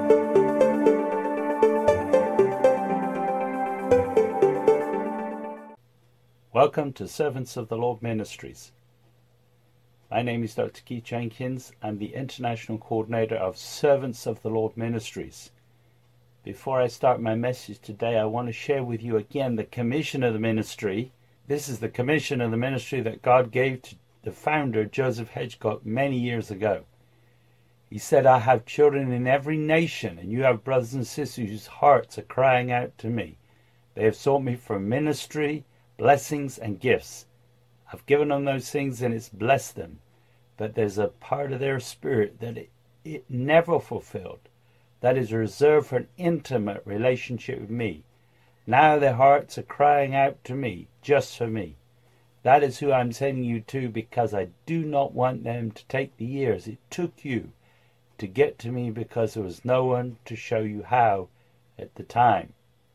Welcome to Servants of the Lord Ministries. My name is Dr. Keith Jenkins. I'm the International Coordinator of Servants of the Lord Ministries. Before I start my message today, I want to share with you again the commission of the ministry. This is the commission of the ministry that God gave to the founder, Joseph Hedgcock, many years ago. He said, I have children in every nation, and you have brothers and sisters whose hearts are crying out to me. They have sought me for ministry, blessings and gifts. I've given them those things and it's blessed them. But there's a part of their spirit that it never fulfilled. That is reserved for an intimate relationship with me. Now their hearts are crying out to me, just for me. That is who I'm sending you to, because I do not want them to take the years it took you to get to me, because there was no one to show you how at the time.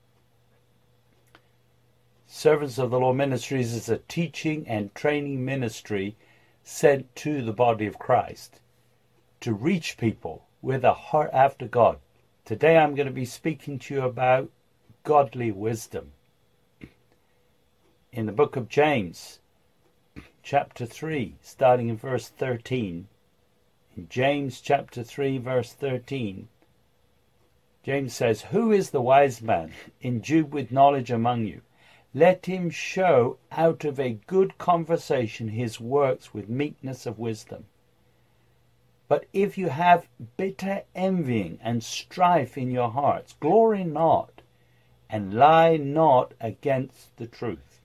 Servants of the Lord Ministries is a teaching and training ministry sent to the body of Christ to reach people with a heart after God. Today I'm going to be speaking to you about godly wisdom. In the book of James, chapter 3, starting in verse 13, in James chapter 3, verse 13, James says, Who is the wise man endued with knowledge among you? Let him show out of a good conversation his works with meekness of wisdom. But if you have bitter envying and strife in your hearts, glory not, and lie not against the truth.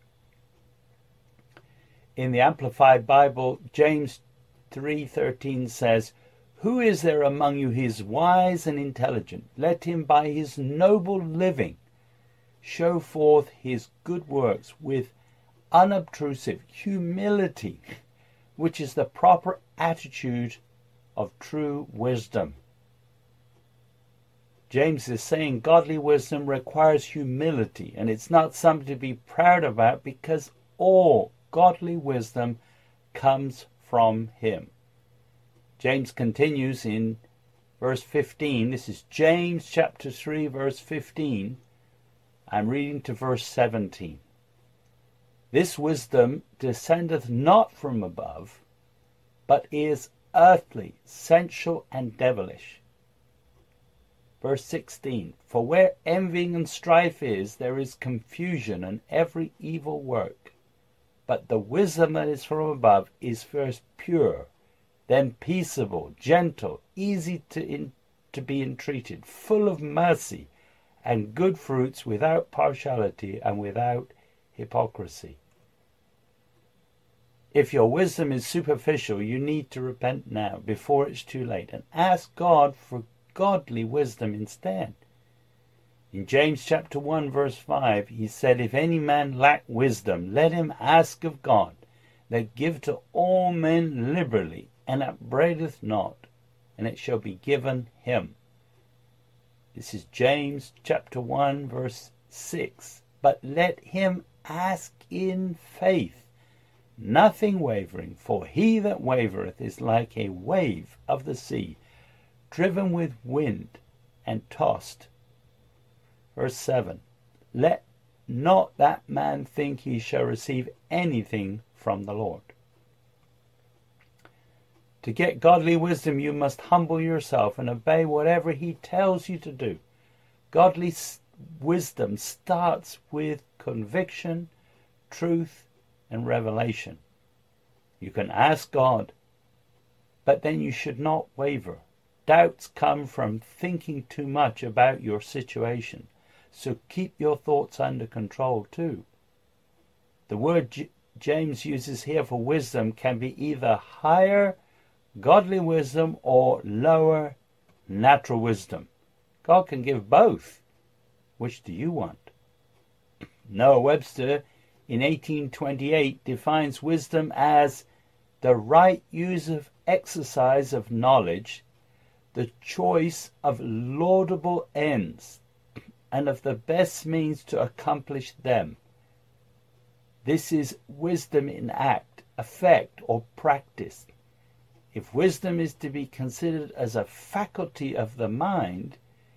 In the Amplified Bible, James 3:13 says, Who is there among you who is wise and intelligent? Let him by his noble living show forth his good works with unobtrusive humility, which is the proper attitude of true wisdom. James is saying godly wisdom requires humility, and it's not something to be proud about, because all godly wisdom comes from him. James continues in verse 15. This is James chapter 3, verse 15. I'm reading to verse 17. This wisdom descendeth not from above, but is earthly, sensual, and devilish. Verse 16. For where envying and strife is, there is confusion and every evil work. But the wisdom that is from above is first pure, then peaceable, gentle, easy to be entreated, full of mercy, and good fruits, without partiality and without hypocrisy. If your wisdom is superficial, you need to repent now, before it's too late, and ask God for godly wisdom instead. In James chapter 1, verse 5, he said, If any man lack wisdom, let him ask of God, that give to all men liberally, and upbraideth not, and it shall be given him. This is James chapter 1, verse 6. But let him ask in faith, nothing wavering, for he that wavereth is like a wave of the sea, driven with wind and tossed. Verse 7. Let not that man think he shall receive anything from the Lord. To get godly wisdom, you must humble yourself and obey whatever he tells you to do. Godly wisdom starts with conviction, truth, and revelation. You can ask God, but then you should not waver. Doubts come from thinking too much about your situation, so keep your thoughts under control too. The word James uses here for wisdom can be either higher godly wisdom or lower natural wisdom. God can give both. Which do you want? Noah Webster in 1828 defines wisdom as the right use of exercise of knowledge, the choice of laudable ends, and of the best means to accomplish them. This is wisdom in act, effect, or practice. If wisdom is to be considered as a faculty of the mind,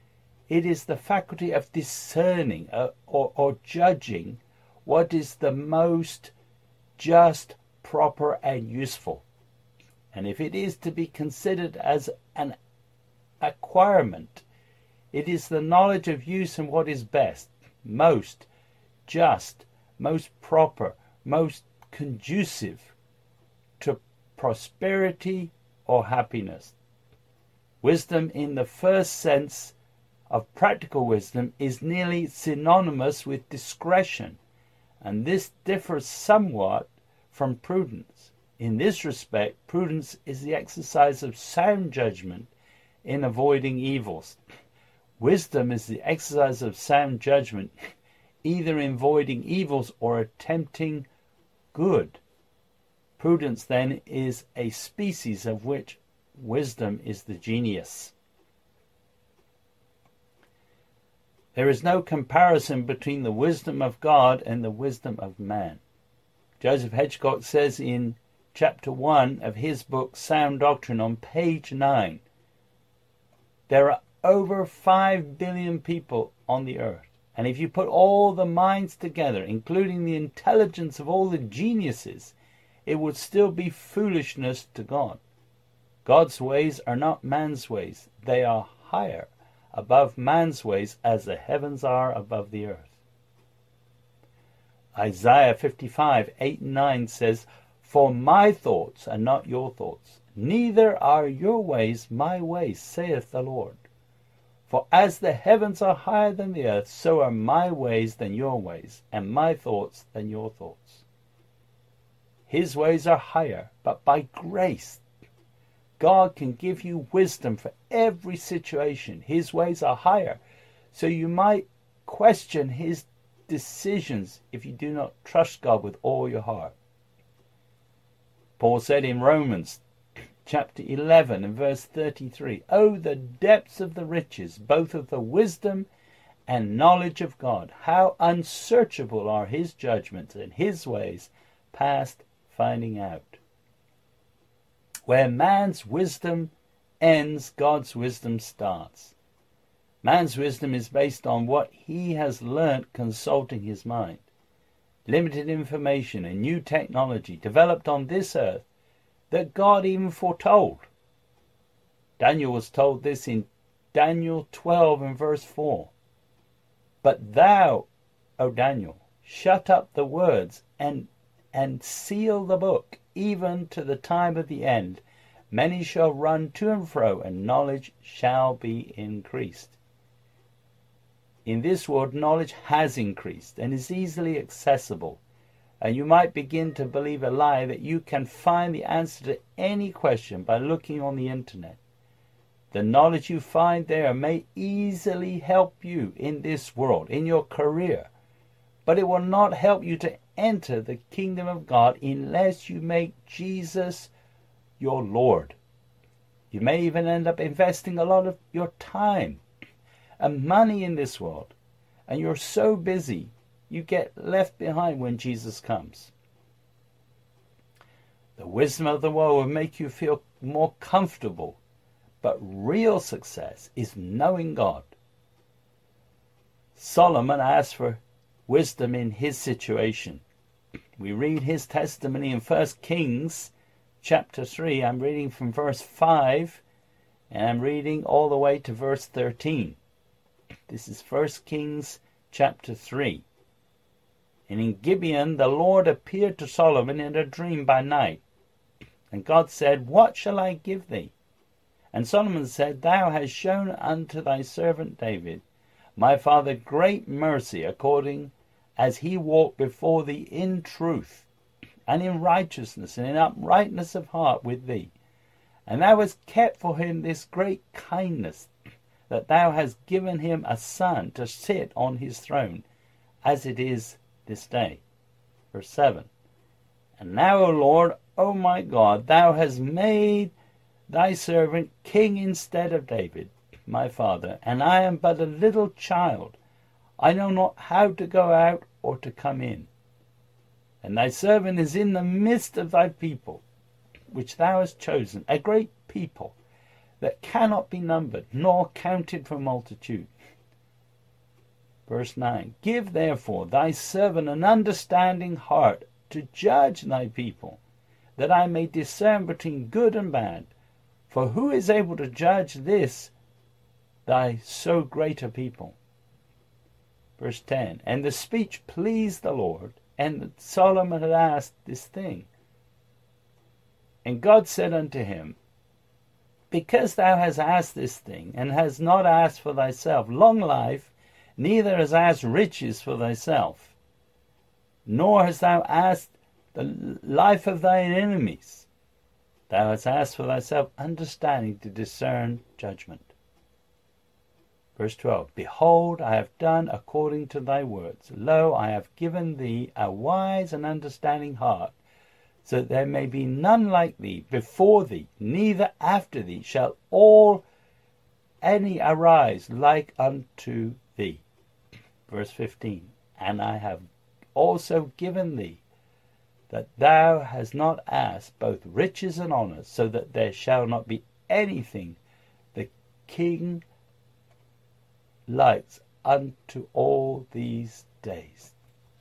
It is the faculty of discerning or judging what is the most just, proper, and useful. And if it is to be considered as an acquirement, it is the knowledge of use and what is best, most just, most proper, most conducive to prosperity or happiness. Wisdom in the first sense of practical wisdom is nearly synonymous with discretion, and this differs somewhat from prudence. In this respect, prudence is the exercise of sound judgment in avoiding evils. Wisdom is the exercise of sound judgment either in avoiding evils or attempting good. Prudence, then, is a species of which wisdom is the genius. There is no comparison between the wisdom of God and the wisdom of man. Joseph Hedgecock says in chapter 1 of his book Sound Doctrine on page 9, there are over 5 billion people on the earth, and if you put all the minds together, including the intelligence of all the geniuses, it would still be foolishness to God. God's ways are not man's ways. They are higher above man's ways as the heavens are above the earth. Isaiah 55:8-9 says, "For my thoughts are not your thoughts, neither are your ways my ways, saith the Lord. For as the heavens are higher than the earth, so are my ways than your ways, and my thoughts than your thoughts." His ways are higher, but by grace. God can give you wisdom for every situation. His ways are higher, so you might question his decisions if you do not trust God with all your heart. Paul said in Romans chapter 11 and verse 33, "Oh, the depths of the riches, both of the wisdom and knowledge of God! How unsearchable are his judgments and his ways past finding out." Where man's wisdom ends, God's wisdom starts. Man's wisdom is based on what he has learnt consulting his mind. Limited information and new technology developed on this earth that God even foretold. Daniel was told this in Daniel 12 and verse 4. "But thou, O Daniel, shut up the words and seal the book, even to the time of the end. Many shall run to and fro, and knowledge shall be increased." In this world, knowledge has increased and is easily accessible, and you might begin to believe a lie that you can find the answer to any question by looking on the internet. The knowledge you find there may easily help you in this world, in your career, but it will not help you to enter the kingdom of God unless you make Jesus your Lord. You may even end up investing a lot of your time and money in this world, and you're so busy you get left behind when Jesus comes. The wisdom of the world will make you feel more comfortable, but real success is knowing God. Solomon asked for wisdom in his situation. We read his testimony in 1 Kings chapter 3. I'm reading from verse 5, and I'm reading all the way to verse 13. This is 1 Kings chapter 3. "And in Gibeon the Lord appeared to Solomon in a dream by night. And God said, What shall I give thee? And Solomon said, Thou hast shown unto thy servant David, my father, great mercy, according as he walked before thee in truth, and in righteousness, and in uprightness of heart with thee. And thou hast kept for him this great kindness, that thou hast given him a son to sit on his throne, as it is this day." Verse 7. "And now, O Lord, O my God, thou hast made thy servant king instead of David, my father, and I am but a little child. I know not how to go out or to come in. And thy servant is in the midst of thy people, which thou hast chosen, a great people, that cannot be numbered, nor counted for multitude. Verse 9, give therefore thy servant an understanding heart to judge thy people, that I may discern between good and bad. For who is able to judge this, thy so great a people? Verse 10, and the speech pleased the Lord, and Solomon had asked this thing. And God said unto him, because thou hast asked this thing, and hast not asked for thyself long life, neither hast asked riches for thyself, nor hast thou asked the life of thine enemies, thou hast asked for thyself understanding to discern judgment. Verse 12, behold, I have done according to thy words. Lo, I have given thee a wise and understanding heart, so that there may be none like thee before thee, neither after thee shall any arise like unto thee. Verse 15, and I have also given thee that thou hast not asked both riches and honours, so that there shall not be anything the king likes unto all these days.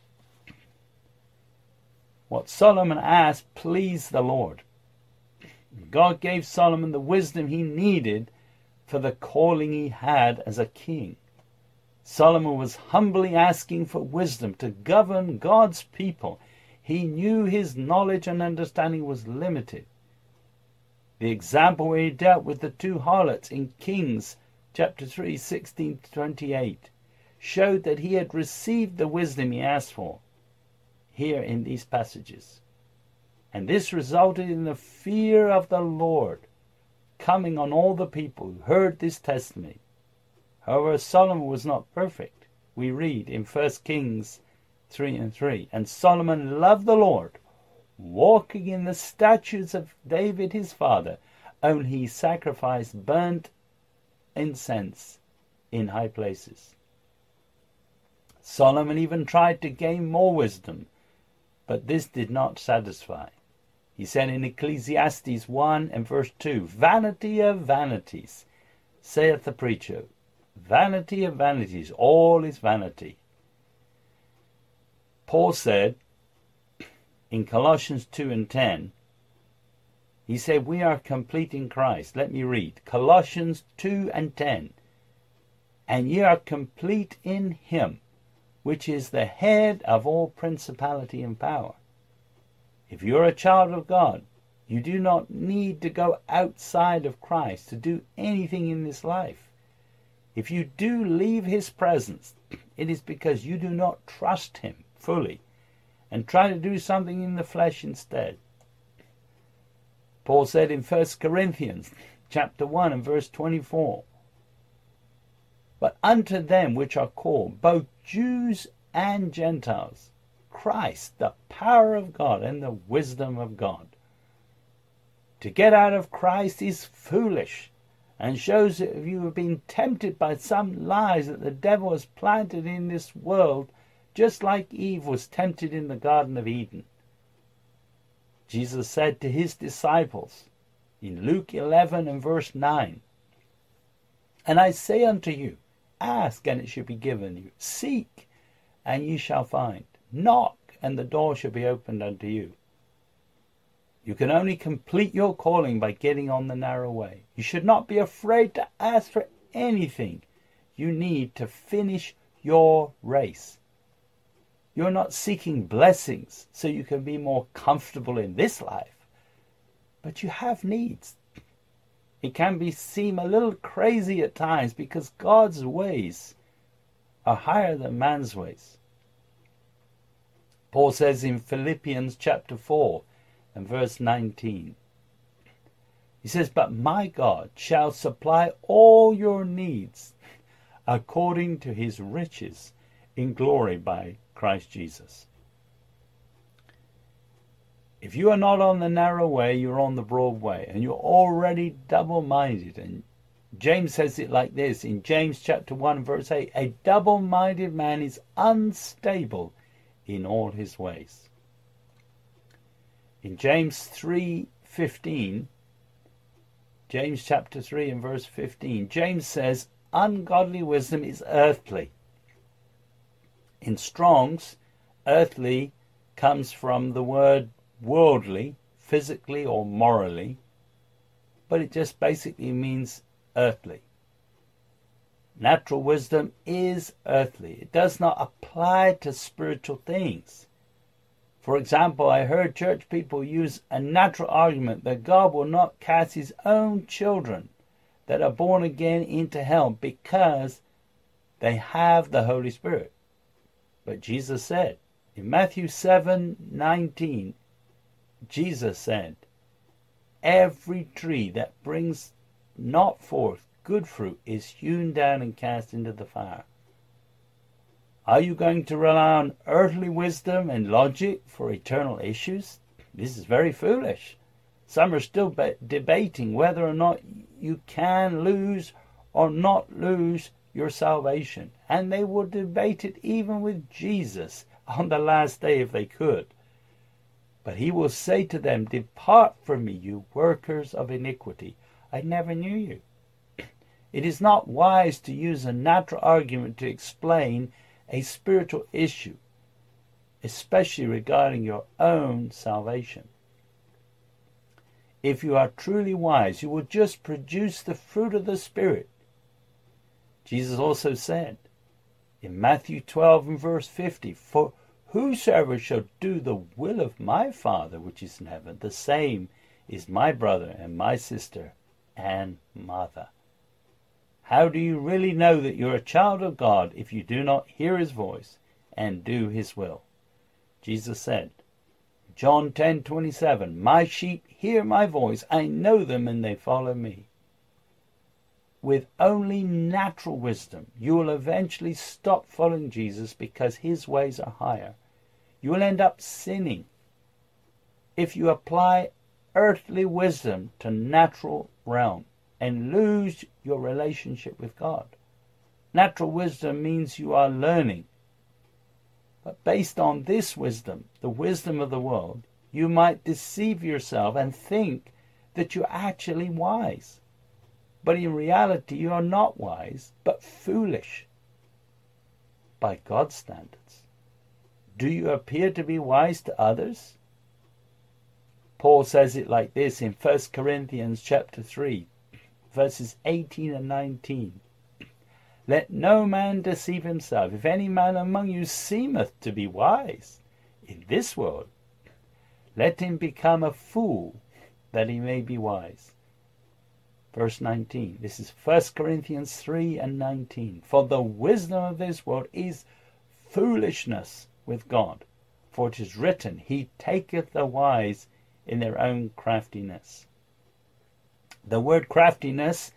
What Solomon asked pleased the Lord. God gave Solomon the wisdom he needed for the calling he had as a king. Solomon was humbly asking for wisdom to govern God's people. He knew his knowledge and understanding was limited. The example where he dealt with the two harlots in Kings chapter 3, 16 to 28, showed that he had received the wisdom he asked for here in these passages. And this resulted in the fear of the Lord coming on all the people who heard this testimony. However, Solomon was not perfect. We read in 1 Kings 3 and 3, and Solomon loved the Lord, walking in the statutes of David his father, only he sacrificed burnt incense in high places. Solomon even tried to gain more wisdom, but this did not satisfy. He said in Ecclesiastes 1 and verse 2, vanity of vanities, saith the preacher, vanity of vanities, all is vanity. Paul said in Colossians 2 and 10, he said, we are complete in Christ. Let me read. Colossians 2 and 10. And ye are complete in him, which is the head of all principality and power. If you're a child of God, you do not need to go outside of Christ to do anything in this life. If you do leave his presence, it is because you do not trust him fully and try to do something in the flesh instead. Paul said in 1 Corinthians chapter 1 and verse 24, but unto them which are called, both Jews and Gentiles, Christ, the power of God and the wisdom of God. To get out of Christ is foolish, and shows that if you have been tempted by some lies that the devil has planted in this world, just like Eve was tempted in the Garden of Eden. Jesus said to his disciples in Luke 11 and verse 9, and I say unto you, ask and it shall be given you, seek and ye shall find, knock and the door shall be opened unto you. You can only complete your calling by getting on the narrow way. You should not be afraid to ask for anything you need to finish your race. You're not seeking blessings so you can be more comfortable in this life, but you have needs. It can seem a little crazy at times because God's ways are higher than man's ways. Paul says in Philippians chapter 4 and verse 19, he says, but my God shall supply all your needs according to his riches in glory by Christ Jesus. If you are not on the narrow way, you're on the broad way, and you're already double-minded. And James says it like this in James chapter 1 verse 8, a double-minded man is unstable in all his ways. In James 3:15, James chapter 3 and verse 15, James says, ungodly wisdom is earthly, In Strong's, earthly comes from the word worldly, physically or morally, but it just basically means earthly. Natural wisdom is earthly. It does not apply to spiritual things. For example, I heard church people use a natural argument that God will not cast his own children that are born again into hell because they have the Holy Spirit. But Jesus said, in Matthew 7:19, Jesus said, every tree that brings not forth good fruit is hewn down and cast into the fire. Are you going to rely on earthly wisdom and logic for eternal issues? This is very foolish. Some are still debating whether or not you can lose or not lose your salvation. And they will debate it even with Jesus on the last day if they could. But he will say to them, depart from me, you workers of iniquity. I never knew you. It is not wise to use a natural argument to explain a spiritual issue, especially regarding your own salvation. If you are truly wise, you will just produce the fruit of the Spirit. Jesus also said in Matthew 12 and verse 50, for whosoever shall do the will of my Father which is in heaven, the same is my brother and my sister and mother. How do you really know that you're a child of God if you do not hear his voice and do his will? Jesus said, John 10:27, my sheep hear my voice, I know them and they follow me. With only natural wisdom, you will eventually stop following Jesus because his ways are higher. You will end up sinning if you apply earthly wisdom to natural realm and lose your relationship with God. Natural wisdom means you are learning. But based on this wisdom, the wisdom of the world, you might deceive yourself and think that you're actually wise. But in reality, you are not wise, but foolish by God's standards. Do you appear to be wise to others? Paul says it like this in 1 Corinthians chapter 3, verses 18 and 19. Let no man deceive himself. If any man among you seemeth to be wise in this world, let him become a fool, that he may be wise. Verse 19. This is 1 Corinthians 3 and 19. For the wisdom of this world is foolishness with God. For it is written, he taketh the wise in their own craftiness. The word craftiness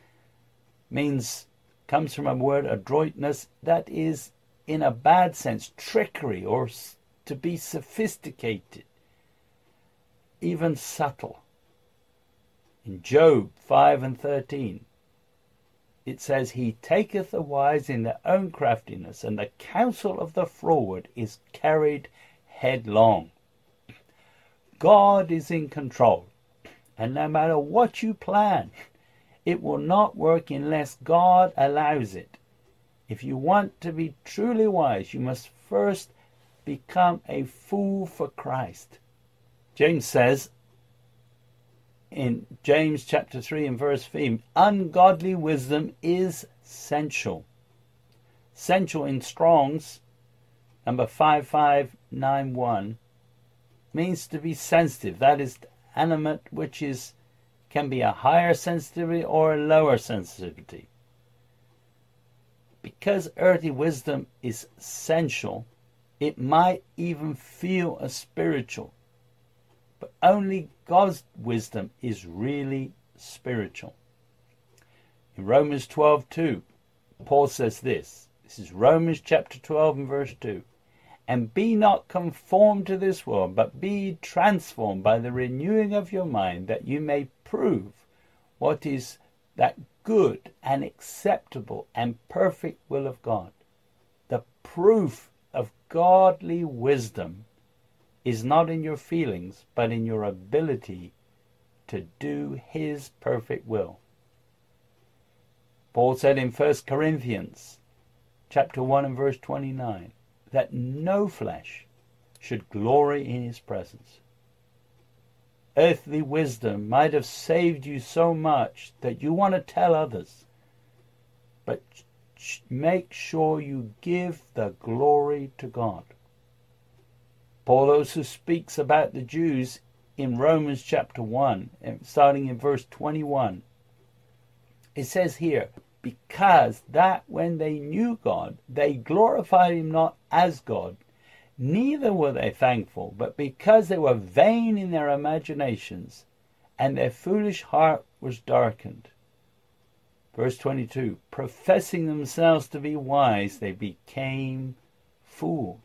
comes from a word adroitness, that is in a bad sense trickery or to be sophisticated, even subtle. In Job 5 and 13 it says, he taketh the wise in their own craftiness, and the counsel of the froward is carried headlong. God is in control, and no matter what you plan, it will not work unless God allows it. If you want to be truly wise, you must first become a fool for Christ. James says in James chapter 3 and verse 3, ungodly wisdom is sensual. Sensual in Strong's, number 5591, means to be sensitive. That is animate, which can be a higher sensitivity or a lower sensitivity. Because earthly wisdom is sensual, it might even feel as spiritual. But only God's wisdom is really spiritual. In Romans 12:2, Paul says this. This is Romans chapter 12 and verse 2. And be not conformed to this world, but be transformed by the renewing of your mind, that you may prove what is that good and acceptable and perfect will of God. The proof of godly wisdom is not in your feelings, but in your ability to do his perfect will. Paul said in 1 Corinthians chapter 1 and verse 29, that no flesh should glory in his presence. Earthly wisdom might have saved you so much that you want to tell others, but make sure you give the glory to God. Paul also speaks about the Jews in Romans chapter 1, starting in verse 21. It says here, because that when they knew God, they glorified him not as God, neither were they thankful, but because they were vain in their imaginations, and their foolish heart was darkened. Verse 22, professing themselves to be wise, they became fools.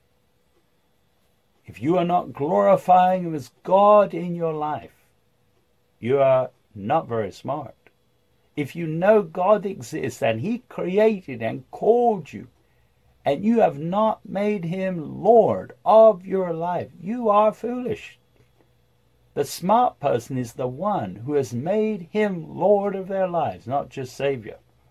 If you are not glorifying him as God in your life, you are not very smart. If you know God exists and he created and called you, and you have not made him Lord of your life, you are foolish. The smart person is the one who has made him Lord of their lives, not just Savior.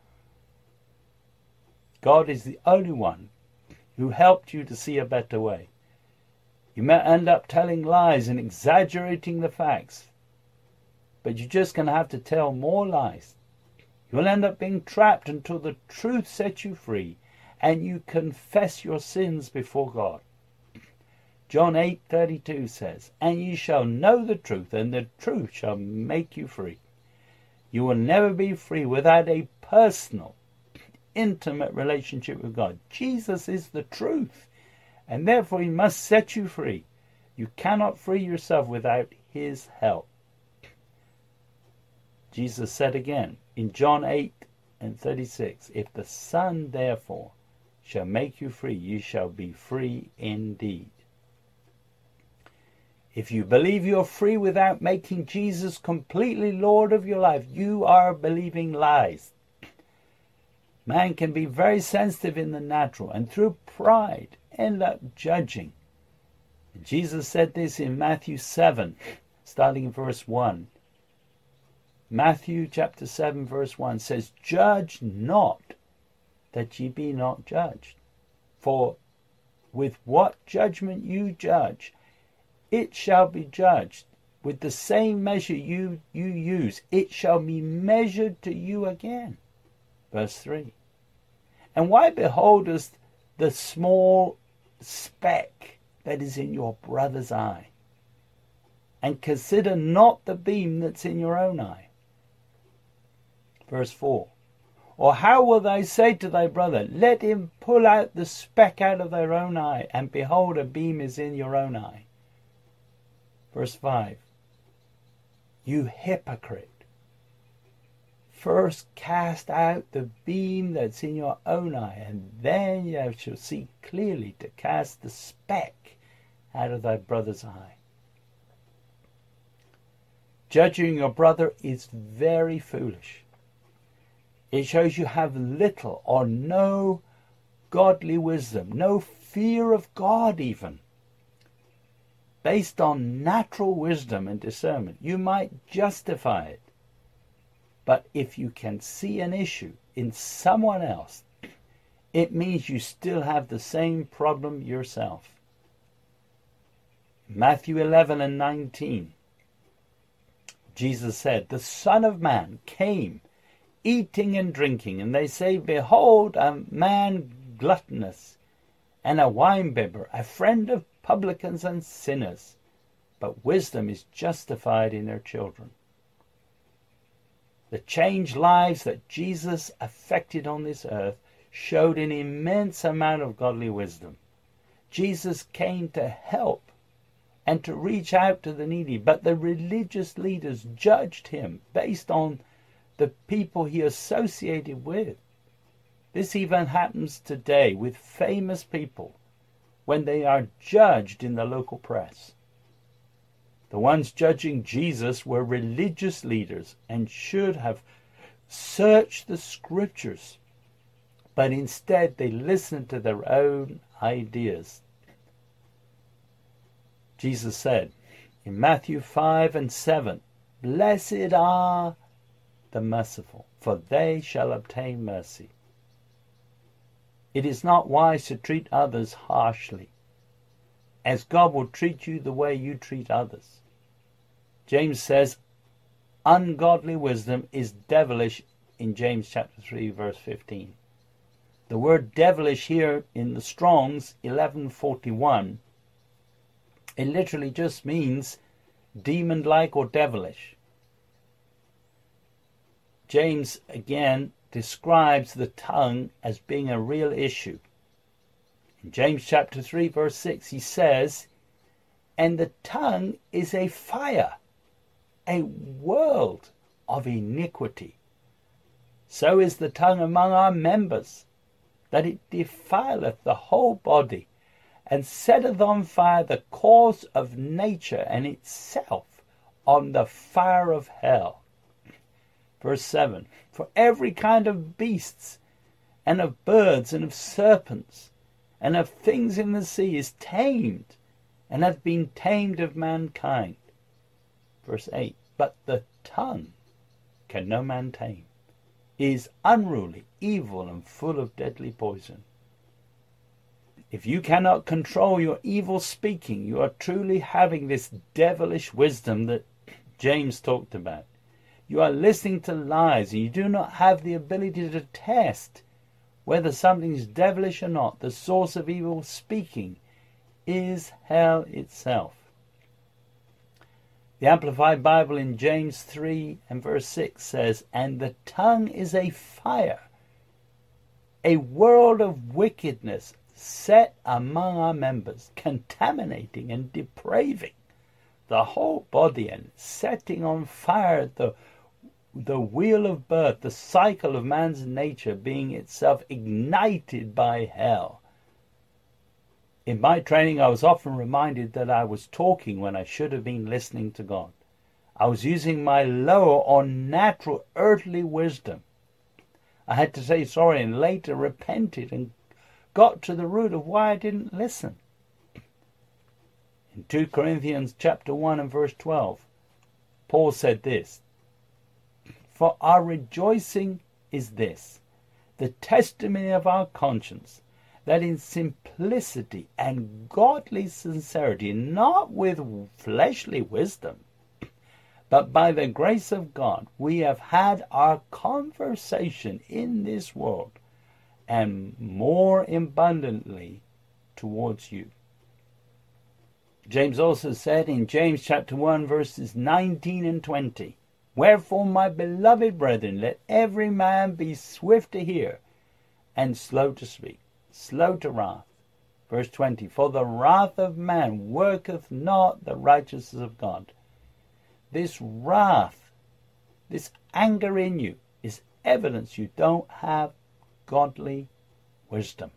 God is the only one who helped you to see a better way. You may end up telling lies and exaggerating the facts, but you're just going to have to tell more lies. You'll end up being trapped until the truth sets you free and you confess your sins before God. John 8:32 says, and ye shall know the truth, and the truth shall make you free. You will never be free without a personal, intimate relationship with God. Jesus is the truth, and therefore he must set you free. You cannot free yourself without his help. Jesus said again in John 8:36, if the Son therefore shall make you free, you shall be free indeed. If you believe you're free without making Jesus completely Lord of your life, you are believing lies. Man can be very sensitive in the natural and through pride end up judging. Jesus said this in Matthew 7, starting in verse 1. Matthew chapter 7 verse 1 says, judge not that ye be not judged. For with what judgment you judge, it shall be judged. With the same measure you use, it shall be measured to you again. Verse 3. And why beholdest the small speck that is in your brother's eye, and consider not the beam that's in your own eye? Verse 4. Or how will thou say to thy brother, let him pull out the speck out of their own eye, and behold, a beam is in your own eye? Verse 5. You hypocrite, first cast out the beam that's in your own eye, and then you shall see clearly to cast the speck out of thy brother's eye. Judging your brother is very foolish. It shows you have little or no godly wisdom, no fear of God even. Based on natural wisdom and discernment, you might justify it. But if you can see an issue in someone else, it means you still have the same problem yourself. Matthew 11:19, Jesus said, the Son of Man came eating and drinking, and they say, behold, a man gluttonous, and a winebibber, a friend of publicans and sinners. But wisdom is justified in her children. The changed lives that Jesus affected on this earth showed an immense amount of godly wisdom. Jesus came to help and to reach out to the needy, but the religious leaders judged him based on the people he associated with. This even happens today with famous people when they are judged in the local press. The ones judging Jesus were religious leaders and should have searched the scriptures, but instead they listened to their own ideas. Jesus said in Matthew 5:7, blessed are the merciful, for they shall obtain mercy. It is not wise to treat others harshly, as God will treat you the way you treat others. James says ungodly wisdom is devilish in James chapter 3 verse 15. The word devilish here in the Strong's 1141, it literally just means demon-like or devilish. James again describes the tongue as being a real issue. In James chapter 3 verse 6 he says, "And the tongue is a fire, a world of iniquity. So is the tongue among our members, that it defileth the whole body, and setteth on fire the course of nature, and itself on the fire of hell." Verse 7, "For every kind of beasts, and of birds, and of serpents, and of things in the sea is tamed, and hath been tamed of mankind." Verse 8, "But the tongue can no man tame, is unruly, evil, and full of deadly poison." If you cannot control your evil speaking, you are truly having this devilish wisdom that James talked about. You are listening to lies, and you do not have the ability to test whether something is devilish or not. The source of evil speaking is hell itself. The Amplified Bible in James 3 and verse 6 says, "And the tongue is a fire, a world of wickedness set among our members, contaminating and depraving the whole body, and setting on fire the wheel of birth, the cycle of man's nature, being itself ignited by hell." In my training, I was often reminded that I was talking when I should have been listening to God. I was using my lower or natural earthly wisdom. I had to say sorry and later repented and got to the root of why I didn't listen. In 2 Corinthians chapter 1 and verse 12, Paul said this, "For our rejoicing is this, the testimony of our conscience, that in simplicity and godly sincerity, not with fleshly wisdom, but by the grace of God, we have had our conversation in this world, and more abundantly towards you." James also said in James chapter 1 verses 19 and 20, "Wherefore, my beloved brethren, let every man be swift to hear, and slow to speak, slow to wrath." Verse 20, "For the wrath of man worketh not the righteousness of God." This wrath, this anger in you, is evidence you don't have godly wisdom.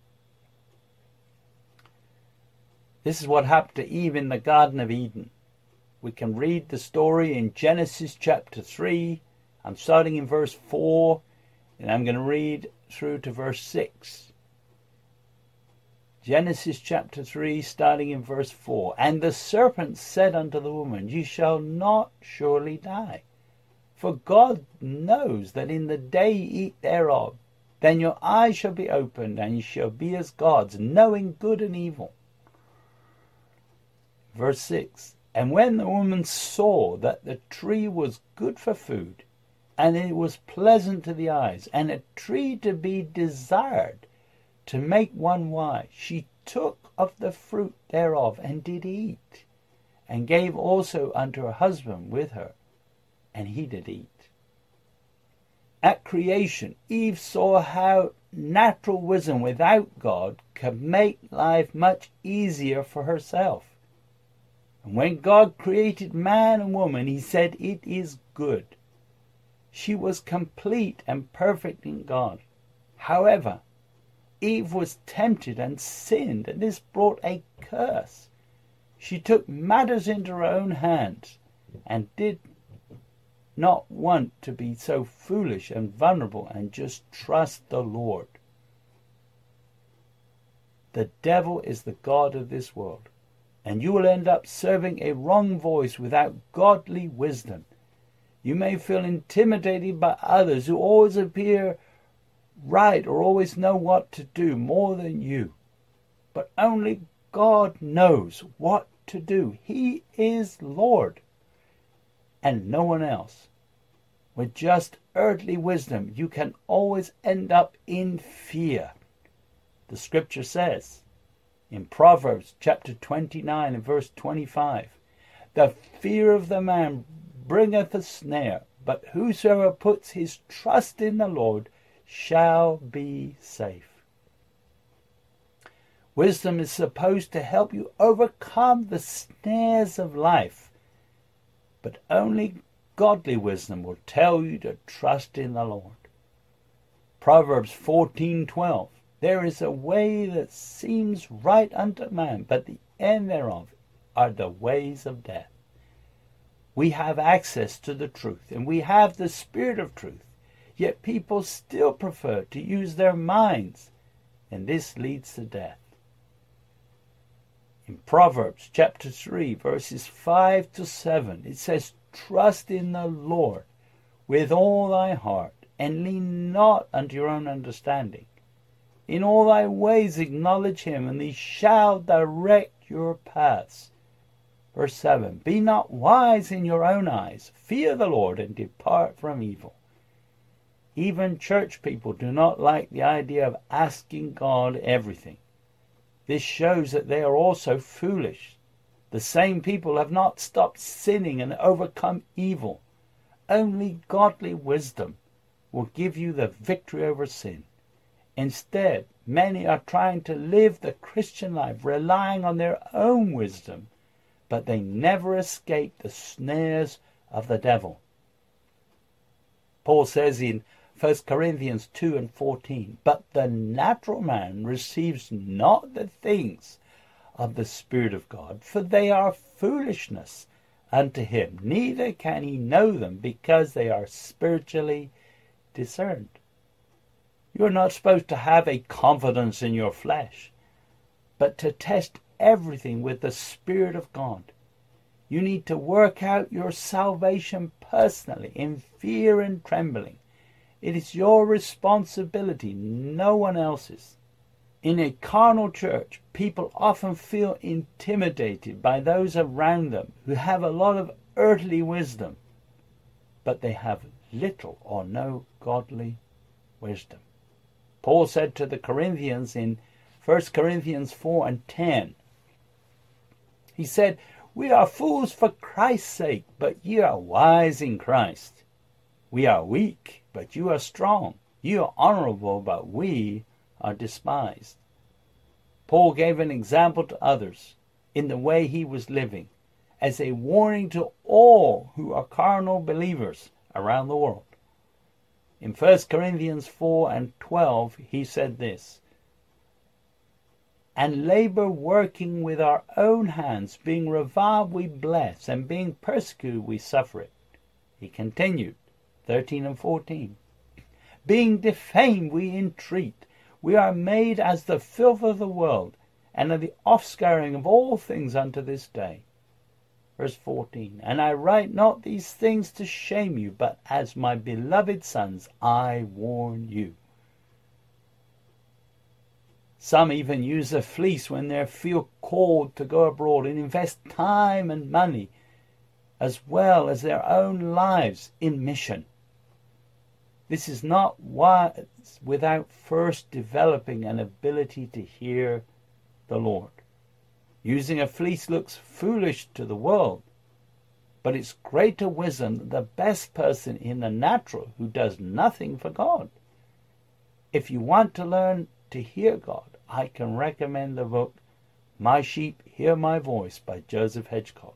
This is what happened to Eve in the Garden of Eden. We can read the story in Genesis chapter 3. I'm starting in verse 4, and I'm going to read through to verse 6. Genesis chapter 3, starting in verse 4. "And the serpent said unto the woman, Ye shall not surely die. For God knows that in the day ye eat thereof, then your eyes shall be opened, and ye shall be as gods, knowing good and evil." Verse 6. "And when the woman saw that the tree was good for food, and it was pleasant to the eyes, and a tree to be desired to make one wise, she took of the fruit thereof, and did eat, and gave also unto her husband with her, and he did eat." At creation, Eve saw how natural wisdom without God could make life much easier for herself. And when God created man and woman, he said, "It is good." She was complete and perfect in God. However, Eve was tempted and sinned, and this brought a curse. She took matters into her own hands and did not want to be so foolish and vulnerable and just trust the Lord. The devil is the god of this world, and you will end up serving a wrong voice without godly wisdom. You may feel intimidated by others who always appear right or always know what to do more than you. But only God knows what to do. He is Lord and no one else. With just earthly wisdom, you can always end up in fear. The scripture says in Proverbs chapter 29 and verse 25, the fear of the man bringeth a snare, but whosoever puts his trust in the Lord shall be safe. Wisdom is supposed to help you overcome the snares of life, but only godly wisdom will tell you to trust in the Lord. Proverbs 14:12, there is a way that seems right unto man, but the end thereof are the ways of death. We have access to the truth, and we have the Spirit of truth, yet people still prefer to use their minds, and this leads to death. In Proverbs chapter 3, verses 5 to 7, it says, trust in the Lord with all thy heart, and lean not unto your own understanding. In all thy ways acknowledge him, and he shall direct your paths. Verse 7, be not wise in your own eyes. Fear the Lord and depart from evil. Even church people do not like the idea of asking God everything. This shows that they are also foolish. The same people have not stopped sinning and overcome evil. Only godly wisdom will give you the victory over sin. Instead, many are trying to live the Christian life relying on their own wisdom, but they never escape the snares of the devil. Paul says in 1 Corinthians 2 and 14, but the natural man receives not the things of the Spirit of God, for they are foolishness unto him, neither can he know them, because they are spiritually discerned. You are not supposed to have a confidence in your flesh, but to test everything with the Spirit of God. You need to work out your salvation personally in fear and trembling. It is your responsibility, no one else's. In a carnal church, people often feel intimidated by those around them who have a lot of earthly wisdom, but they have little or no godly wisdom. Paul said to the Corinthians in 1 Corinthians 4 and 10, he said, we are fools for Christ's sake, but ye are wise in Christ. We are weak, but you are strong. You are honorable, but we are despised. Paul gave an example to others in the way he was living, as a warning to all who are carnal believers around the world. In 1 Corinthians 4 and 12, he said this, and labor working with our own hands, being reviled we bless, and being persecuted we suffer it. He continued, 13 and 14, being defamed we entreat. We are made as the filth of the world, and are the offscouring of all things unto this day. Verse 14, and I write not these things to shame you, but as my beloved sons I warn you. Some even use a fleece when they feel called to go abroad and invest time and money, as well as their own lives, in mission. This is not wise without first developing an ability to hear the Lord. Using a fleece looks foolish to the world, but it's greater wisdom than the best person in the natural who does nothing for God. If you want to learn to hear God, I can recommend the book My Sheep Hear My Voice by Joseph Hedgecock.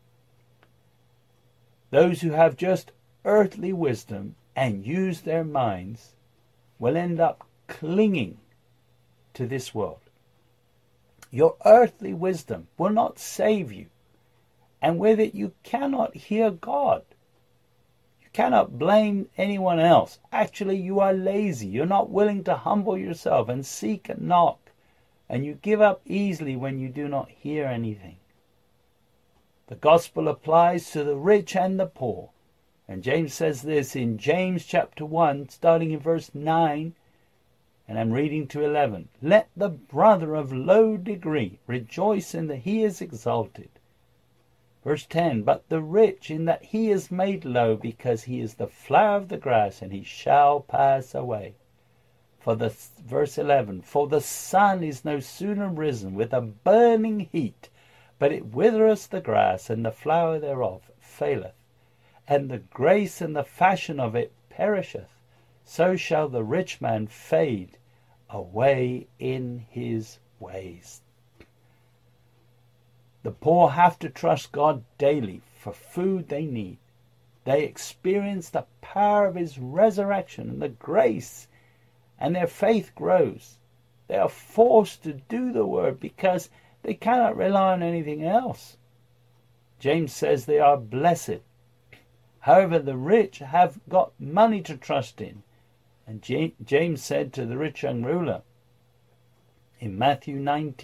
Those who have just earthly wisdom and use their minds will end up clinging to this world. Your earthly wisdom will not save you, and with it you cannot hear God. You cannot blame anyone else. Actually, you are lazy. You're not willing to humble yourself and seek and knock, and you give up easily when you do not hear anything. The gospel applies to the rich and the poor. And James says this in James chapter 1, starting in verse 9, And I'm reading to 11. Let the brother of low degree rejoice in that he is exalted. Verse 10. But the rich in that he is made low, because he is the flower of the grass, and he shall pass away. Verse 11. For the sun is no sooner risen with a burning heat, but it withereth the grass, and the flower thereof faileth, and the grace and the fashion of it perisheth. So shall the rich man fade away in his ways. The poor have to trust God daily for food they need. They experience the power of his resurrection and the grace, and their faith grows. They are forced to do the word because they cannot rely on anything else. James says they are blessed. However, the rich have got money to trust in. And James said to the rich young ruler in Matthew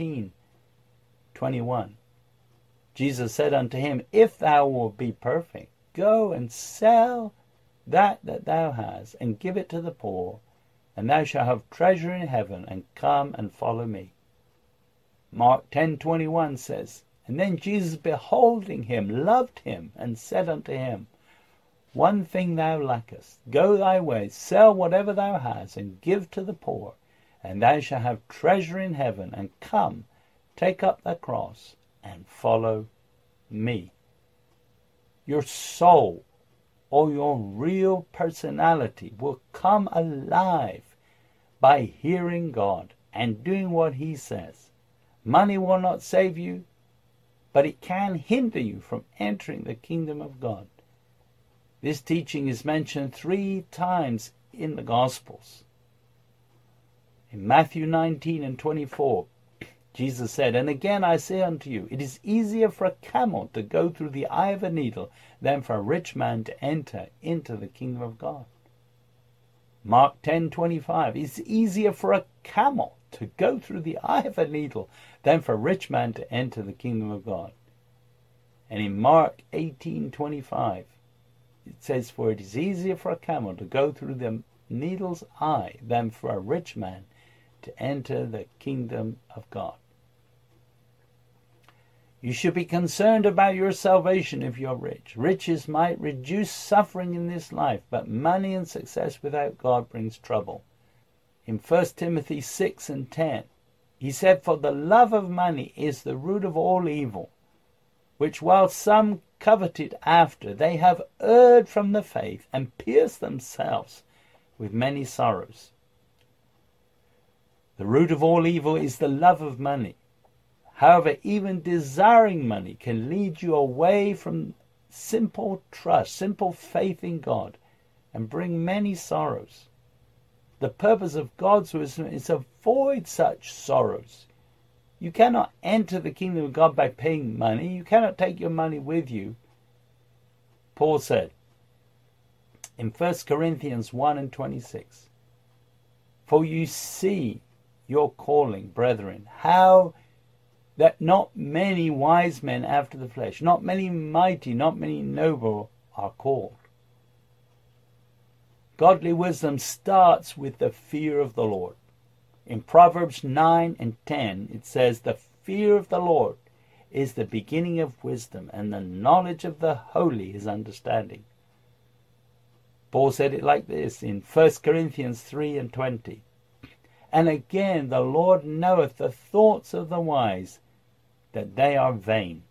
19:21, Jesus said unto him, If thou wilt be perfect, go and sell that thou hast, and give it to the poor, and thou shalt have treasure in heaven, and come and follow me. Mark 10:21 says, And then Jesus, beholding him, loved him, and said unto him, One thing thou lackest. Go thy way, sell whatever thou hast, and give to the poor, and thou shalt have treasure in heaven, and come, take up thy cross, and follow me. Your soul, or your real personality, will come alive by hearing God and doing what he says. Money will not save you, but it can hinder you from entering the kingdom of God. This teaching is mentioned 3 times in the Gospels. In Matthew 19:24, Jesus said, And again I say unto you, it is easier for a camel to go through the eye of a needle than for a rich man to enter into the kingdom of God. Mark 10:25, it's easier for a camel to go through the eye of a needle than for a rich man to enter the kingdom of God. And in Mark 18:25, it says, For it is easier for a camel to go through the needle's eye than for a rich man to enter the kingdom of God. You should be concerned about your salvation if you're rich. Riches might reduce suffering in this life, but money and success without God brings trouble. In 1 Timothy 6:10, he said, For the love of money is the root of all evil, which while some coveted after, they have erred from the faith and pierced themselves with many sorrows. The root of all evil is the love of money. However, even desiring money can lead you away from simple trust, simple faith in God, and bring many sorrows. The purpose of God's wisdom is to avoid such sorrows. You cannot enter the kingdom of God by paying money. You cannot take your money with you. Paul said in 1 Corinthians 1:26, For you see your calling, brethren, how that not many wise men after the flesh, not many mighty, not many noble are called. Godly wisdom starts with the fear of the Lord. In Proverbs 9:10, it says, The fear of the Lord is the beginning of wisdom, and the knowledge of the holy is understanding. Paul said it like this in 1 Corinthians 3:20. And again, the Lord knoweth the thoughts of the wise, that they are vain.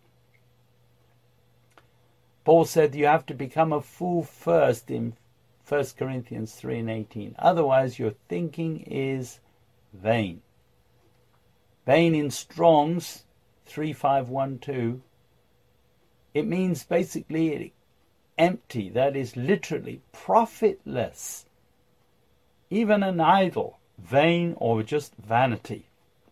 Paul said you have to become a fool first in 1 Corinthians 3:18. Otherwise, your thinking is vain. Vain in Strong's 3512. It means basically empty, that is literally profitless. Even an idol, vain or just vanity.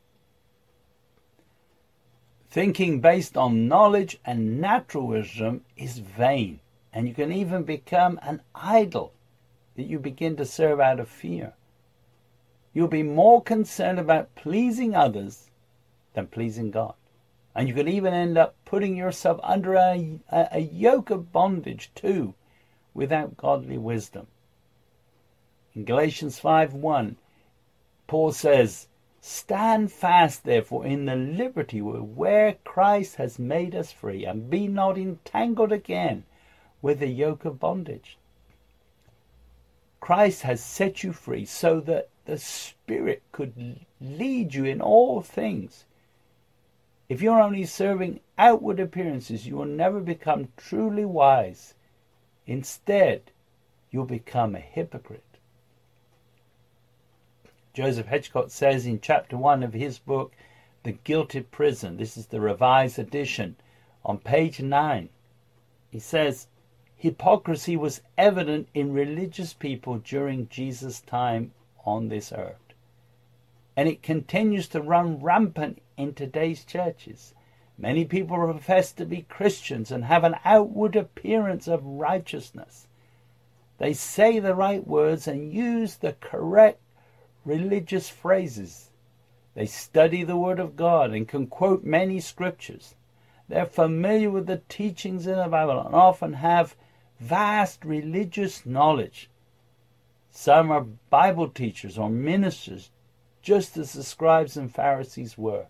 Thinking based on knowledge and natural wisdom is vain, and you can even become an idol that you begin to serve out of fear. You'll be more concerned about pleasing others than pleasing God. And you can even end up putting yourself under a yoke of bondage too, without godly wisdom. In Galatians 5:1, Paul says, "Stand fast, therefore, in the liberty where Christ has made us free, and be not entangled again with the yoke of bondage." Christ has set you free so that the Spirit could lead you in all things. If you're only serving outward appearances, you will never become truly wise. Instead, you'll become a hypocrite. Joseph Hitchcock says in chapter 1 of his book, The Gilded Prison, this is the Revised Edition, on page 9, he says, hypocrisy was evident in religious people during Jesus' time on this earth. And it continues to run rampant in today's churches. Many people profess to be Christians and have an outward appearance of righteousness. They say the right words and use the correct religious phrases. They study the Word of God and can quote many scriptures. They're familiar with the teachings in the Bible and often have vast religious knowledge. Some are Bible teachers or ministers, just as the scribes and Pharisees were.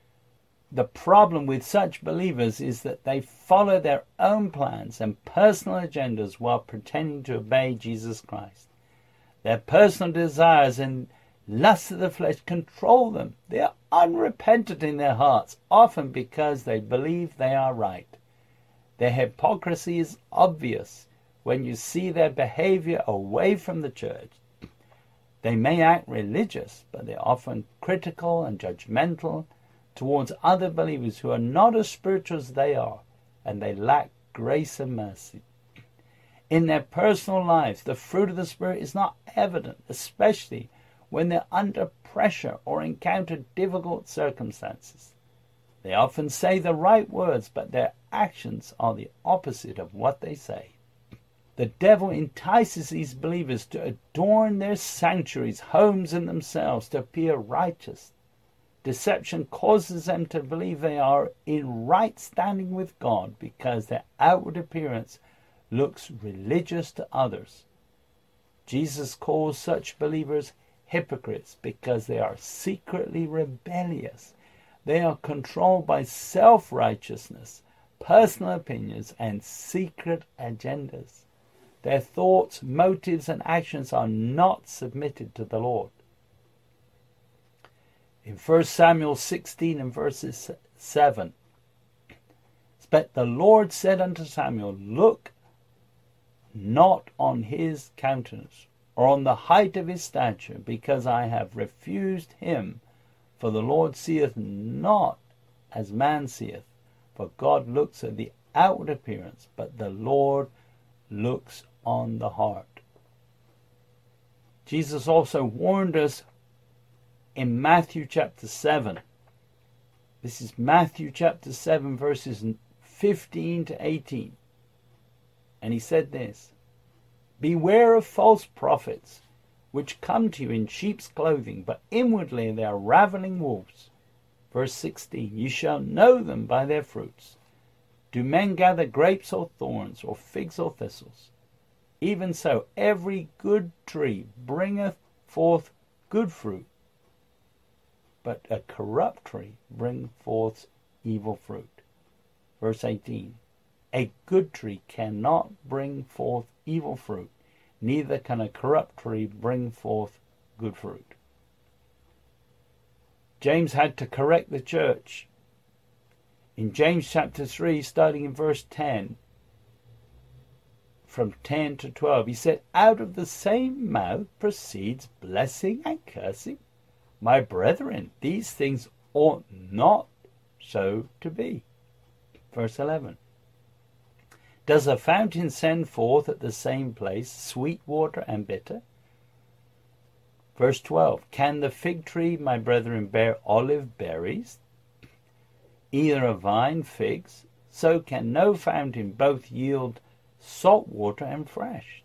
The problem with such believers is that they follow their own plans and personal agendas while pretending to obey Jesus Christ. Their personal desires and lusts of the flesh control them. They are unrepentant in their hearts, often because they believe they are right. Their hypocrisy is obvious when you see their behavior away from the church. They may act religious, but they're often critical and judgmental towards other believers who are not as spiritual as they are, and they lack grace and mercy. In their personal lives, the fruit of the Spirit is not evident, especially when they're under pressure or encounter difficult circumstances. They often say the right words, but their actions are the opposite of what they say. The devil entices these believers to adorn their sanctuaries, homes, and themselves to appear righteous. Deception causes them to believe they are in right standing with God because their outward appearance looks religious to others. Jesus calls such believers hypocrites because they are secretly rebellious. They are controlled by self-righteousness, personal opinions, and secret agendas. Their thoughts, motives, and actions are not submitted to the Lord. In 1 Samuel 16 and verses 7, but the Lord said unto Samuel, look not on his countenance, or on the height of his stature, because I have refused him. For the Lord seeth not as man seeth, for God looks at the outward appearance, but the Lord looks on the heart. Jesus also warned us in Matthew chapter 7. This is Matthew chapter 7 verses 15 to 18. And he said this, beware of false prophets, which come to you in sheep's clothing, but inwardly they are ravening wolves. Verse 16, you shall know them by their fruits. Do men gather grapes or thorns, or figs or thistles? Even so, every good tree bringeth forth good fruit, but a corrupt tree bringeth forth evil fruit. Verse 18, a good tree cannot bring forth evil fruit, neither can a corrupt tree bring forth good fruit. James had to correct the church. In James chapter 3, starting in verse 10, from 10 to 12, he said, out of the same mouth proceeds blessing and cursing. My brethren, these things ought not so to be. Verse 11, does a fountain send forth at the same place sweet water and bitter? Verse 12, can the fig tree, my brethren, bear olive berries? Either a vine figs, so can no fountain both yield salt water and fresh.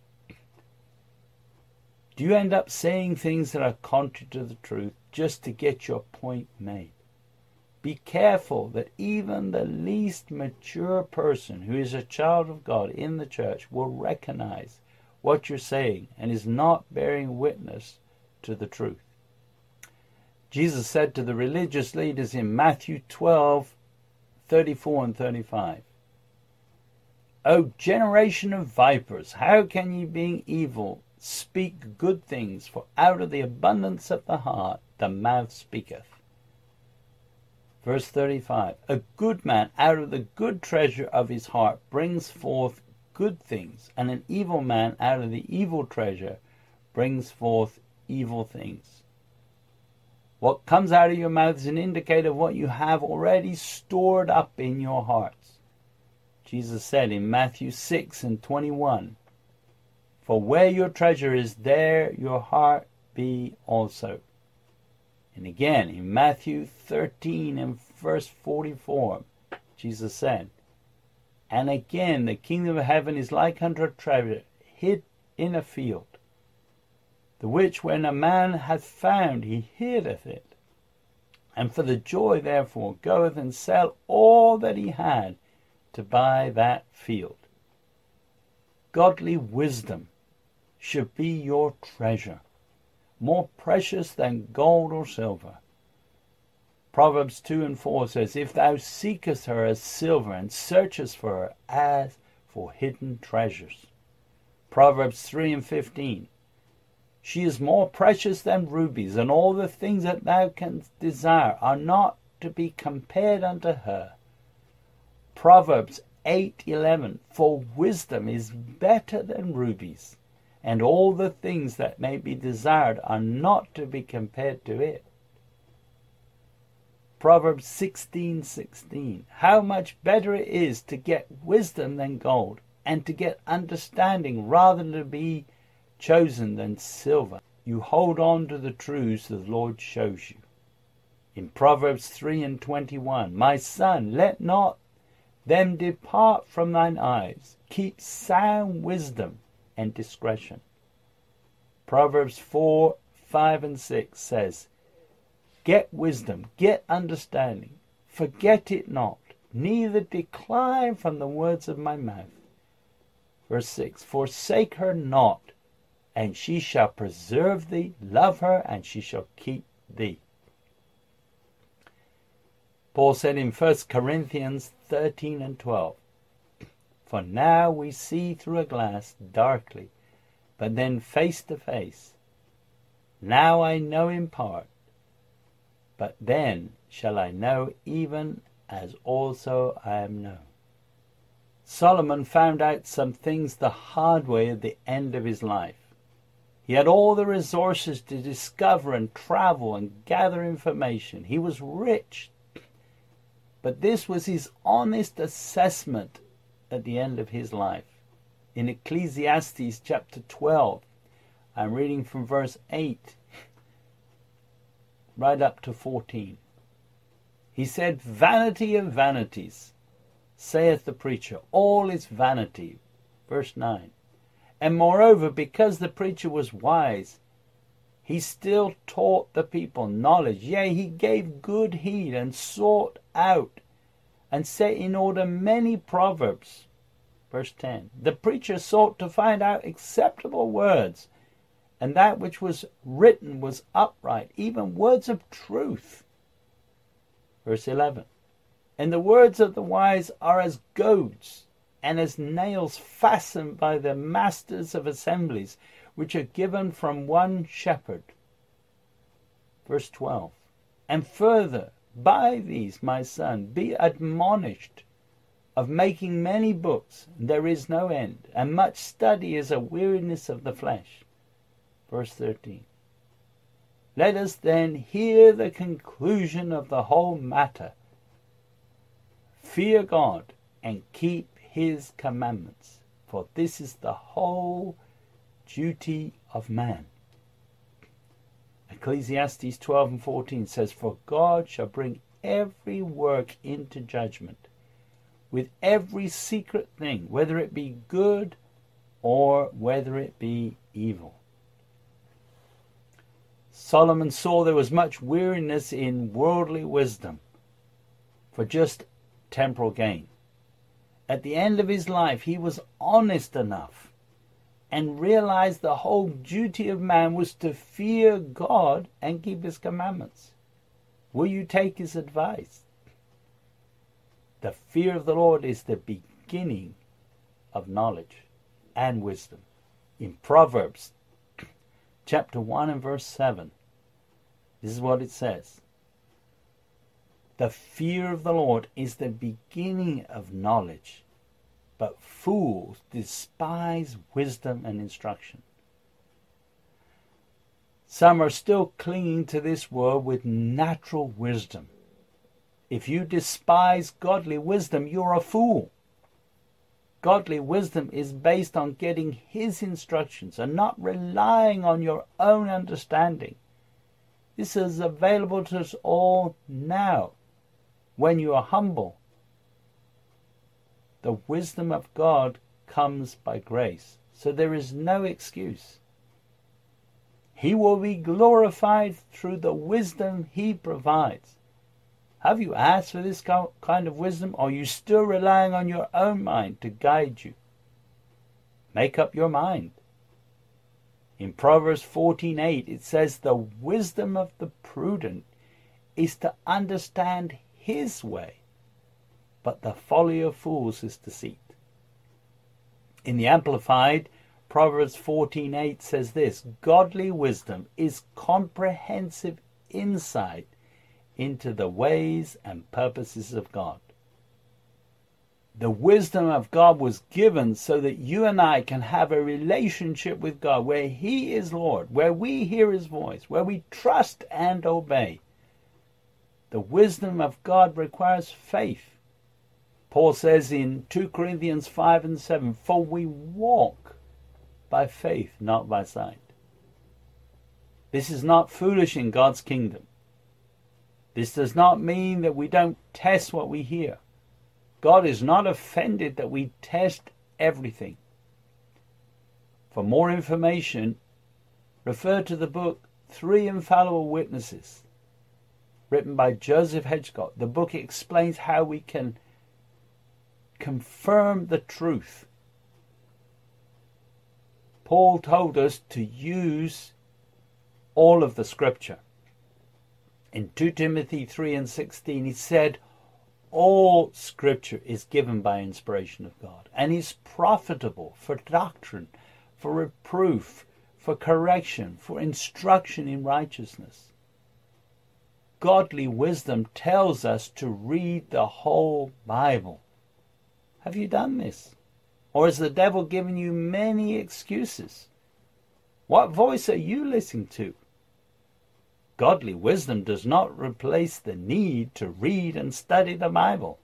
Do you end up saying things that are contrary to the truth just to get your point made? Be careful that even the least mature person who is a child of God in the church will recognize what you're saying and is not bearing witness to the truth. Jesus said to the religious leaders in Matthew 12:34 and 35, O generation of vipers, how can ye, being evil, speak good things? For out of the abundance of the heart the mouth speaketh. Verse 35, A good man out of the good treasure of his heart brings forth good things, and an evil man out of the evil treasure brings forth evil things. What comes out of your mouth is an indicator of what you have already stored up in your hearts. Jesus said in Matthew 6:21, For where your treasure is, there your heart be also. And again in Matthew 13 and verse 44, Jesus said, And again the kingdom of heaven is like unto a treasure hid in a field, the which when a man hath found, he hideth it, and for the joy therefore goeth and sell all that he had to buy that field. Godly wisdom should be your treasure, more precious than gold or silver. Proverbs 2:4 says, If thou seekest her as silver, and searchest for her as for hidden treasures. Proverbs 3:15, She is more precious than rubies, and all the things that thou canst desire are not to be compared unto her. Proverbs 8:11, For wisdom is better than rubies, and all the things that may be desired are not to be compared to it. Proverbs 16:16, How much better it is to get wisdom than gold, and to get understanding rather than to be chosen than silver. You hold on to the truths the Lord shows you. In Proverbs 3:21, My son, let not them depart from thine eyes. Keep sound wisdom and discretion. Proverbs 4:5 and 6 says, Get wisdom, get understanding, forget it not, neither decline from the words of my mouth. Verse 6, Forsake her not, and she shall preserve thee. Love her, and she shall keep thee. Paul said in 1 Corinthians 13 and 12, For now we see through a glass darkly, but then face to face. Now I know in part, but then shall I know even as also I am known. Solomon found out some things the hard way at the end of his life. He had all the resources to discover and travel and gather information. He was rich. But this was his honest assessment at the end of his life. In Ecclesiastes chapter 12, I'm reading from verse 8 right up to 14. He said, Vanity of vanities, saith the preacher, all is vanity. Verse 9. And moreover, because the preacher was wise, he still taught the people knowledge. Yea, he gave good heed and sought out and set in order many proverbs. Verse 10. The preacher sought to find out acceptable words, and that which was written was upright, even words of truth. Verse 11. And the words of the wise are as goads, and as nails fastened by the masters of assemblies, which are given from one shepherd. Verse 12. And further, by these, my son, be admonished of making many books, there is no end, and much study is a weariness of the flesh. Verse 13. Let us then hear the conclusion of the whole matter. Fear God and keep his commandments, for this is the whole duty of man. Ecclesiastes 12 and 14 says, For God shall bring every work into judgment, with every secret thing, whether it be good or whether it be evil. Solomon saw there was much weariness in worldly wisdom for just temporal gain. At the end of his life, he was honest enough and realized the whole duty of man was to fear God and keep his commandments. Will you take his advice? The fear of the Lord is the beginning of knowledge and wisdom. In Proverbs chapter 1 and verse 7, this is what it says. The fear of the Lord is the beginning of knowledge, but fools despise wisdom and instruction. Some are still clinging to this world with natural wisdom. If you despise godly wisdom, you're a fool. Godly wisdom is based on getting his instructions and not relying on your own understanding. This is available to us all now. When you are humble, the wisdom of God comes by grace. So there is no excuse. He will be glorified through the wisdom he provides. Have you asked for this kind of wisdom, or are you still relying on your own mind to guide you? Make up your mind. In Proverbs 14:8 it says, the wisdom of the prudent is to understand his way, but the folly of fools is deceit. In the Amplified, Proverbs 14:8 says this, godly wisdom is comprehensive insight into the ways and purposes of God. The wisdom of God was given so that you and I can have a relationship with God where he is Lord, where we hear his voice, where we trust and obey. The wisdom of God requires faith. Paul says in 2 Corinthians 5 and 7, for we walk by faith, not by sight. This is not foolish in God's kingdom. This does not mean that we don't test what we hear. God is not offended that we test everything. For more information, refer to the book 3 Infallible Witnesses, written by Joseph Hedgecott. The book explains how we can confirm the truth. Paul told us to use all of the scripture. In 2 Timothy 3 and 16 he said, all scripture is given by inspiration of God and is profitable for doctrine, for reproof, for correction, for instruction in righteousness. Godly wisdom tells us to read the whole Bible. Have you done this? Or has the devil given you many excuses? What voice are you listening to? Godly wisdom does not replace the need to read and study the Bible.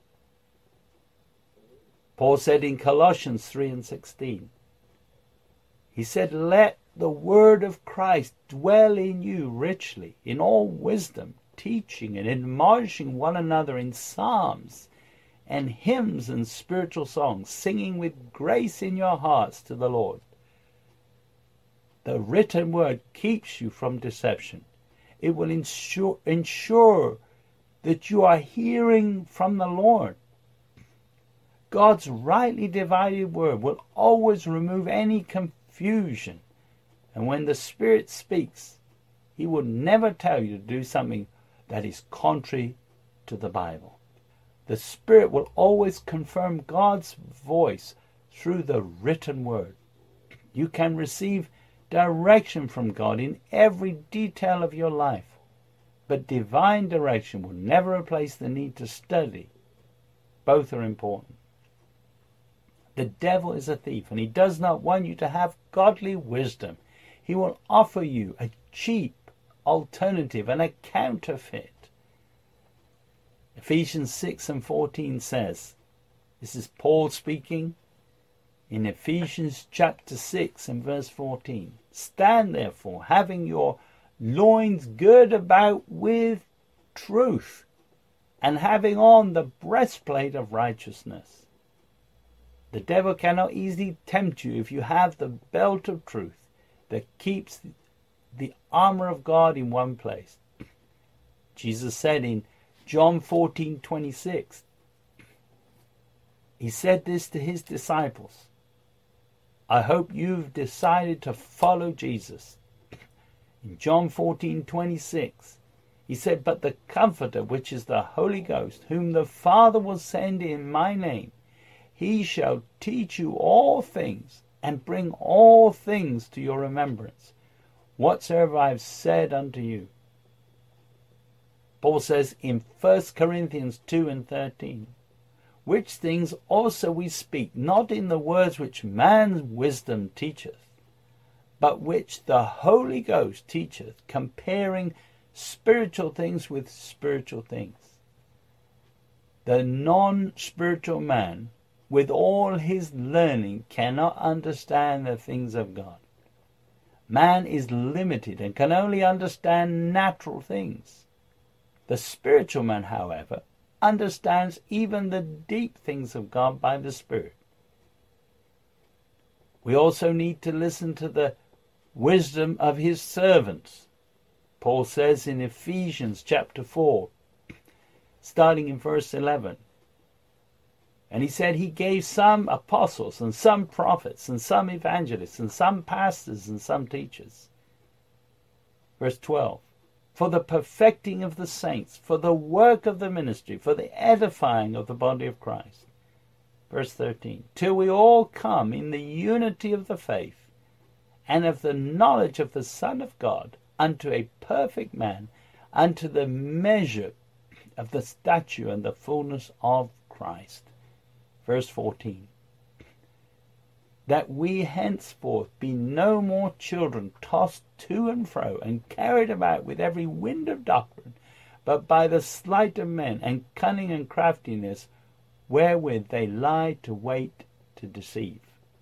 Paul said in Colossians 3 and 16, he said, let the word of Christ dwell in you richly, in all wisdom, teaching and admonishing one another in psalms and hymns and spiritual songs, singing with grace in your hearts to the Lord. The written word keeps you from deception. It will ensure that you are hearing from the Lord. God's rightly divided word will always remove any confusion. And when the Spirit speaks, he will never tell you to do something that is contrary to the Bible. The Spirit will always confirm God's voice through the written word. You can receive direction from God in every detail of your life, but divine direction will never replace the need to study. Both are important. The devil is a thief, and he does not want you to have godly wisdom. He will offer you a cheap alternative and a counterfeit. Ephesians 6 and 14 says, this is Paul speaking in Ephesians chapter 6 and verse 14. Stand therefore, having your loins girt about with truth, and having on the breastplate of righteousness. The devil cannot easily tempt you if you have the belt of truth that keeps the armor of God in one place. Jesus said in John 14:26, he said this to his disciples. I hope you've decided to follow Jesus. In John 14:26, He said, but the Comforter, which is the Holy Ghost, whom the Father will send in my name, he shall teach you all things, and bring all things to your remembrance, whatsoever I have said unto you. Paul says in 1 Corinthians 2 and 13, which things also we speak, not in the words which man's wisdom teacheth, but which the Holy Ghost teacheth, comparing spiritual things with spiritual things. The non-spiritual man, with all his learning, cannot understand the things of God. Man is limited and can only understand natural things. The spiritual man, however, understands even the deep things of God by the Spirit. We also need to listen to the wisdom of his servants. Paul says in Ephesians chapter 4, starting in verse 11, and he said he gave some apostles and some prophets and some evangelists and some pastors and some teachers. Verse 12, for the perfecting of the saints, for the work of the ministry, for the edifying of the body of Christ. Verse 13, till we all come in the unity of the faith and of the knowledge of the Son of God, unto a perfect man, unto the measure of the stature and the fullness of Christ. Verse 14, that we henceforth be no more children, tossed to and fro, and carried about with every wind of doctrine, but by the sleight of men, and cunning and craftiness, wherewith they lie to wait to deceive.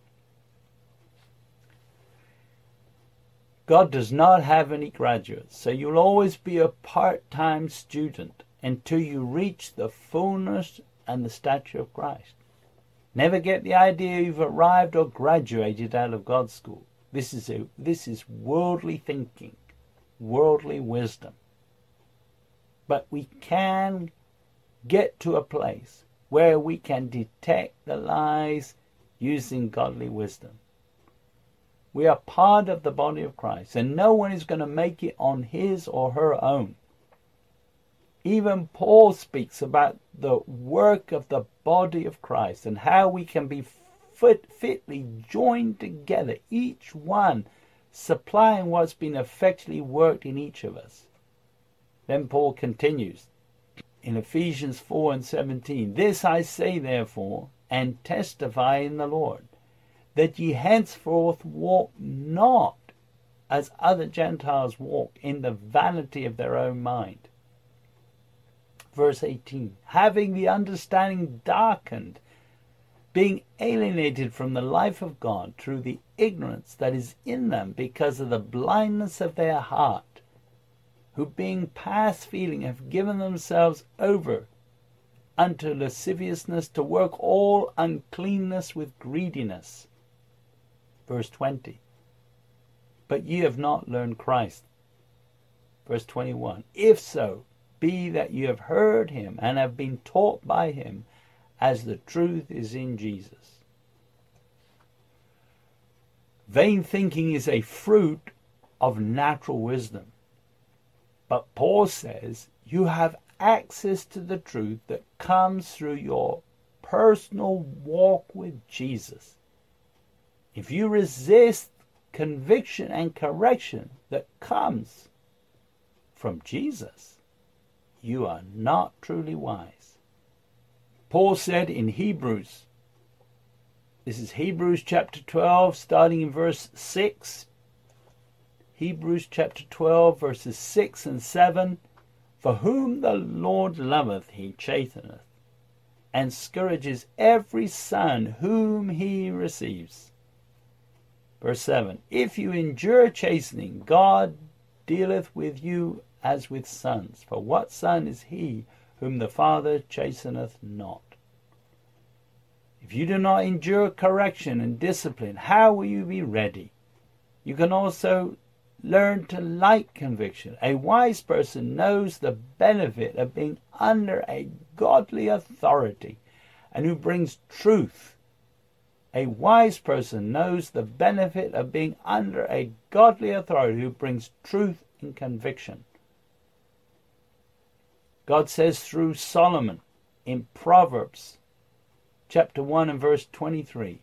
God does not have any graduates, so you'll always be a part-time student until you reach the fullness and the stature of Christ. Never get the idea you've arrived or graduated out of God's school. This is worldly thinking, worldly wisdom. But we can get to a place where we can detect the lies using godly wisdom. We are part of the body of Christ, and no one is going to make it on his or her own. Even Paul speaks about the work of the body of Christ and how we can be fitly joined together, each one supplying what's been effectually worked in each of us. Then Paul continues in Ephesians 4 and 17, this I say therefore, and testify in the Lord, that ye henceforth walk not as other Gentiles walk, in the vanity of their own mind. Verse 18, having the understanding darkened, being alienated from the life of God through the ignorance that is in them because of the blindness of their heart, who being past feeling have given themselves over unto lasciviousness, to work all uncleanness with greediness. Verse 20, but ye have not learned Christ. Verse 21, if so, be that you have heard him and have been taught by him, as the truth is in Jesus. Vain thinking is a fruit of natural wisdom. But Paul says you have access to the truth that comes through your personal walk with Jesus. If you resist conviction and correction that comes from Jesus, you are not truly wise. Paul said in Hebrews, this is Hebrews chapter 12, starting in verse 6. Hebrews chapter 12, verses 6 and 7. For whom the Lord loveth, he chasteneth, and scourges every son whom he receives. Verse 7, if you endure chastening, God dealeth with you as with sons. For what son is he whom the Father chasteneth not? If you do not endure correction and discipline, how will you be ready? You can also learn to like conviction. A wise person knows the benefit of being under a godly authority and who brings truth. A wise person knows the benefit of being under a godly authority who brings truth and conviction. God says through Solomon in Proverbs chapter 1 and verse 23,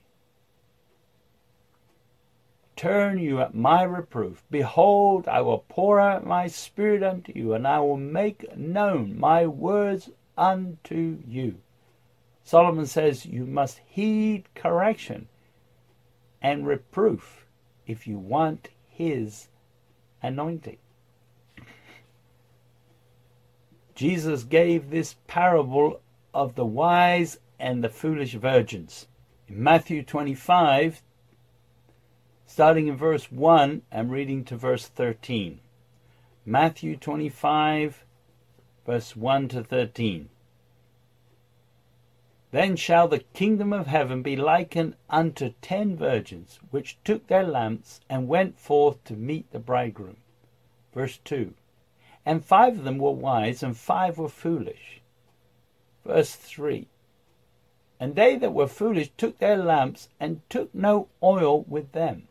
turn you at my reproof. Behold, I will pour out my spirit unto you, and I will make known my words unto you. Solomon says you must heed correction and reproof if you want his anointing. Jesus gave this parable of the wise and the foolish virgins. In Matthew 25, starting in verse 1, I'm reading to verse 13. Matthew 25, verse 1 to 13. Then shall the kingdom of heaven be likened unto 10 virgins, which took their lamps and went forth to meet the bridegroom. Verse 2. And 5 of them were wise, and 5 were foolish. Verse 3. And they that were foolish took their lamps, and took no oil with them.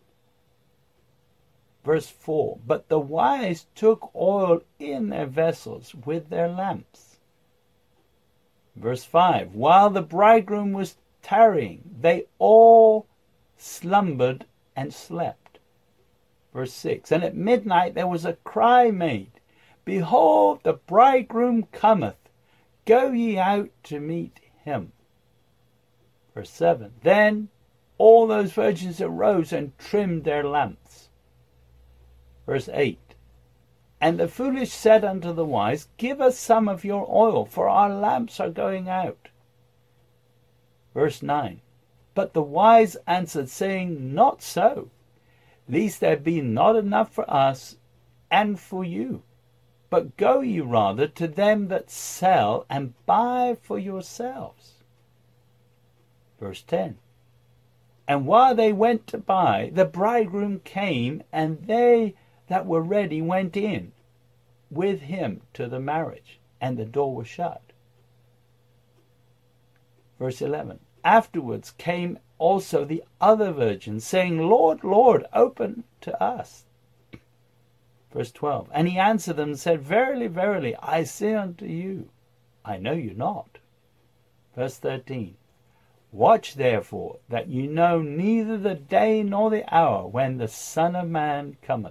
Verse 4. But the wise took oil in their vessels with their lamps. Verse 5. While the bridegroom was tarrying, they all slumbered and slept. Verse 6. And at midnight there was a cry made, Behold, the bridegroom cometh, go ye out to meet him. Verse 7. Then all those virgins arose and trimmed their lamps. Verse 8. And the foolish said unto the wise, Give us some of your oil, for our lamps are going out. Verse 9. But the wise answered, saying, Not so, lest there be not enough for us and for you. But go ye rather to them that sell, and buy for yourselves. Verse 10. And while they went to buy, the bridegroom came, and they that were ready went in with him to the marriage, and the door was shut. Verse 11. Afterwards came also the other virgins, saying, Lord, Lord, open to us. Verse 12. And he answered them and said, Verily, verily, I say unto you, I know you not. Verse 13. Watch therefore, that you know neither the day nor the hour when the Son of Man cometh.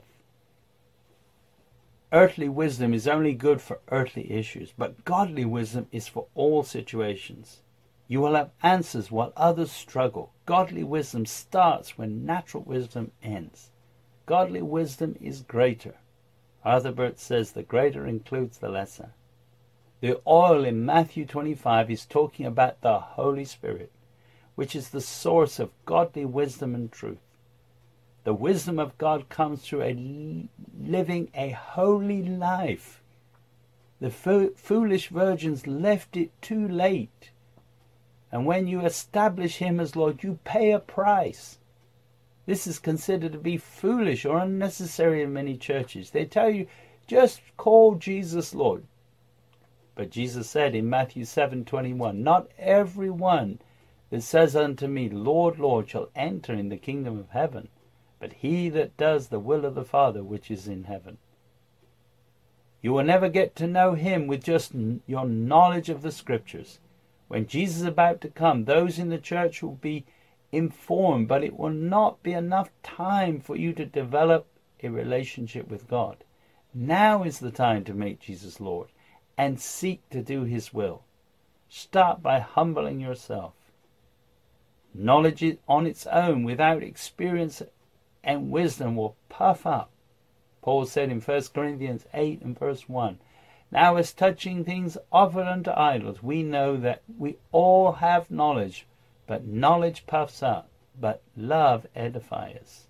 Earthly wisdom is only good for earthly issues, but godly wisdom is for all situations. You will have answers while others struggle. Godly wisdom starts when natural wisdom ends. Godly wisdom is greater. Arthur says the greater includes the lesser. The oil in Matthew 25 is talking about the Holy Spirit, which is the source of godly wisdom and truth. The wisdom of God comes through living a holy life. The foolish virgins left it too late. And when you establish him as Lord, you pay a price. This is considered to be foolish or unnecessary in many churches. They tell you, just call Jesus Lord. But Jesus said in Matthew 7:21, Not every one that says unto me, Lord, Lord, shall enter in the kingdom of heaven, but he that does the will of the Father which is in heaven. You will never get to know him with just your knowledge of the Scriptures. When Jesus is about to come, those in the church will be informed, but it will not be enough time for you to develop a relationship with God. Now is the time to make Jesus Lord and seek to do his will. Start by humbling yourself. Knowledge on its own without experience and wisdom will puff up. Paul said in 1 Corinthians 8 and verse 1, Now as touching things offered unto idols, we know that we all have knowledge, but knowledge puffs up, but love edifies.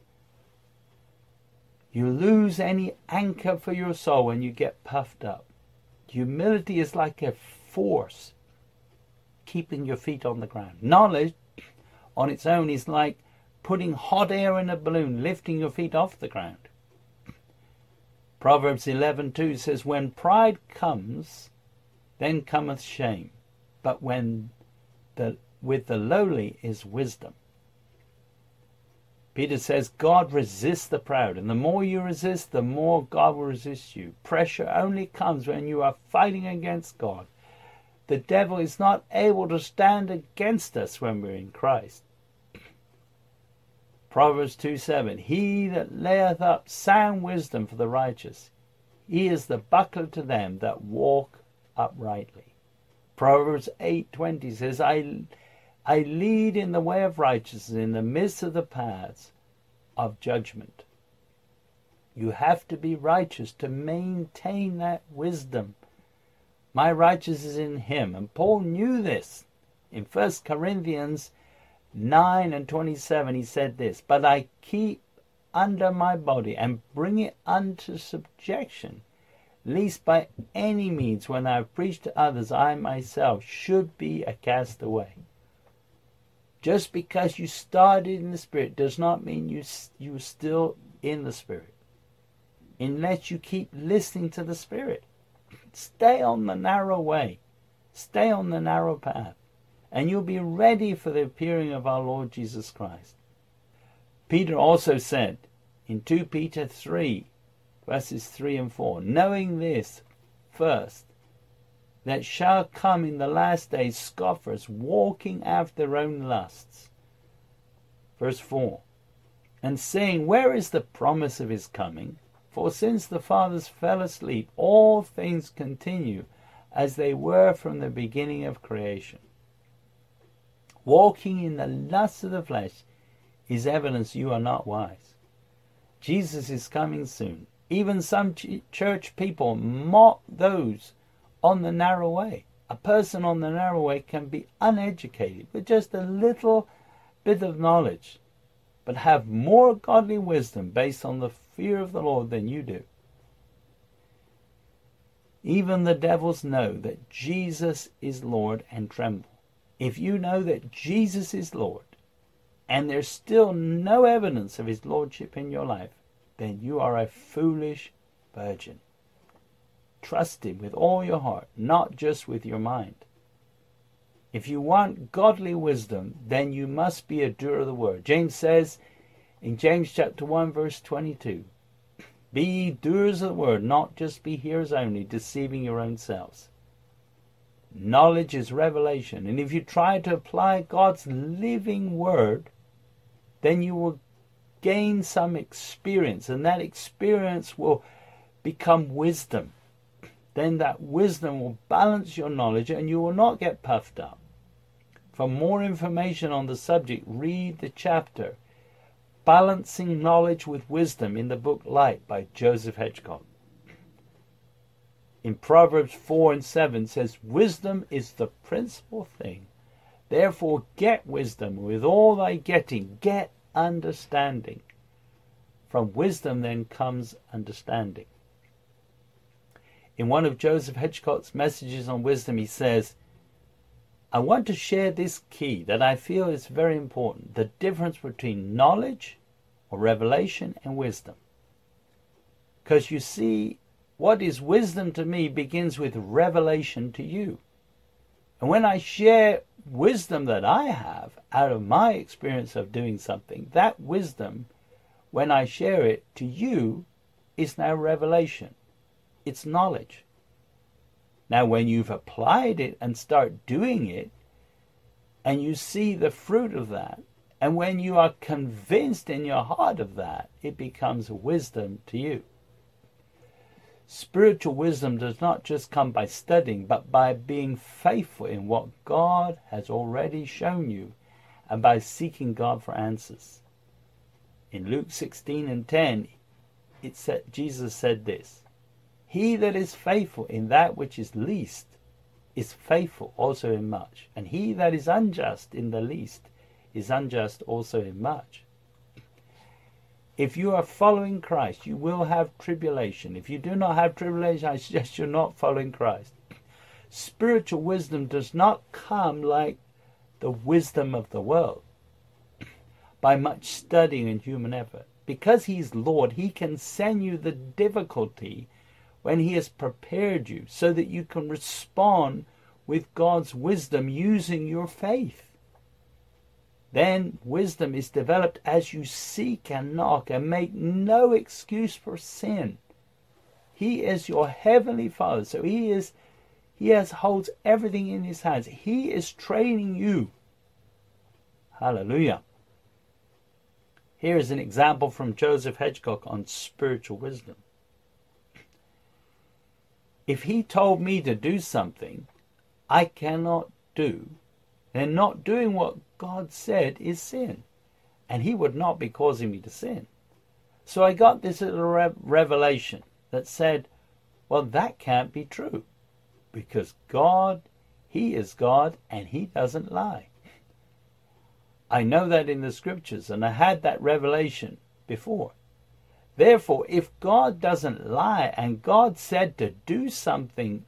You lose any anchor for your soul when you get puffed up. Humility is like a force keeping your feet on the ground. Knowledge on its own is like putting hot air in a balloon, lifting your feet off the ground. Proverbs 11:2 says, When pride comes, then cometh shame, but with the lowly is wisdom. Peter says God resists the proud, and the more you resist, the more God will resist you. Pressure only comes when you are fighting against God. The devil is not able to stand against us when we're in Christ. Proverbs 2:7, he that layeth up sound wisdom for the righteous, he is the buckler to them that walk uprightly. Proverbs 8:20 says, I lead in the way of righteousness in the midst of the paths of judgment. You have to be righteous to maintain that wisdom. My righteousness is in him. And Paul knew this. In 1 Corinthians 9:27 he said this, but I keep under my body and bring it unto subjection, lest by any means when I have preached to others I myself should be a castaway. Just because you started in the Spirit does not mean you're still in the Spirit. Unless you keep listening to the Spirit. Stay on the narrow way. Stay on the narrow path. And you'll be ready for the appearing of our Lord Jesus Christ. Peter also said in 2 Peter 3, verses 3 and 4, knowing this first, that shall come in the last days scoffers, walking after their own lusts. Verse 4, and saying, where is the promise of his coming? For since the fathers fell asleep, all things continue as they were from the beginning of creation. Walking in the lusts of the flesh is evidence you are not wise. Jesus is coming soon. Even some church people mock those on the narrow way. A person on the narrow way can be uneducated with just a little bit of knowledge, but have more godly wisdom based on the fear of the Lord than you do. Even the devils know that Jesus is Lord and tremble. If you know that Jesus is Lord and there's still no evidence of his lordship in your life, then you are a foolish virgin. Trust him with all your heart, not just with your mind. If you want godly wisdom, then you must be a doer of the word. James says in James chapter 1 verse 22, be ye doers of the word, not just be hearers only, deceiving your own selves. Knowledge is revelation, and if you try to apply God's living word, then you will gain some experience, and that experience will become wisdom. Then that wisdom will balance your knowledge and you will not get puffed up. For more information on the subject, read the chapter Balancing Knowledge with Wisdom in the book Light by Joseph Hedgcott. In Proverbs 4 and 7 says, wisdom is the principal thing. Therefore get wisdom. With all thy getting, get understanding. From wisdom then comes understanding. In one of Joseph Hedgcott's messages on wisdom, he says, I want to share this key that I feel is very important, the difference between knowledge or revelation and wisdom. Because you see, what is wisdom to me begins with revelation to you. And when I share wisdom that I have out of my experience of doing something, that wisdom, when I share it to you, is now revelation. It's knowledge. Now when you've applied it and start doing it, and you see the fruit of that, and when you are convinced in your heart of that, it becomes wisdom to you. Spiritual wisdom does not just come by studying, but by being faithful in what God has already shown you, and by seeking God for answers. In Luke 16 and 10, Jesus said this, he that is faithful in that which is least is faithful also in much. And he that is unjust in the least is unjust also in much. If you are following Christ, you will have tribulation. If you do not have tribulation, I suggest you're not following Christ. Spiritual wisdom does not come like the wisdom of the world, by much studying and human effort. Because he's Lord, he can send you the difficulty when he has prepared you so that you can respond with God's wisdom using your faith. Then wisdom is developed as you seek and knock and make no excuse for sin. He is your heavenly Father, so He holds everything in His hands. He is training you. Hallelujah. Here is an example from Joseph Hedgecock on spiritual wisdom. If He told me to do something I cannot do, then not doing what God said is sin. And He would not be causing me to sin. So I got this little revelation that said, well, that can't be true. Because God, He is God and He doesn't lie. I know that in the scriptures, and I had that revelation before. Therefore, if God doesn't lie and God said to do something,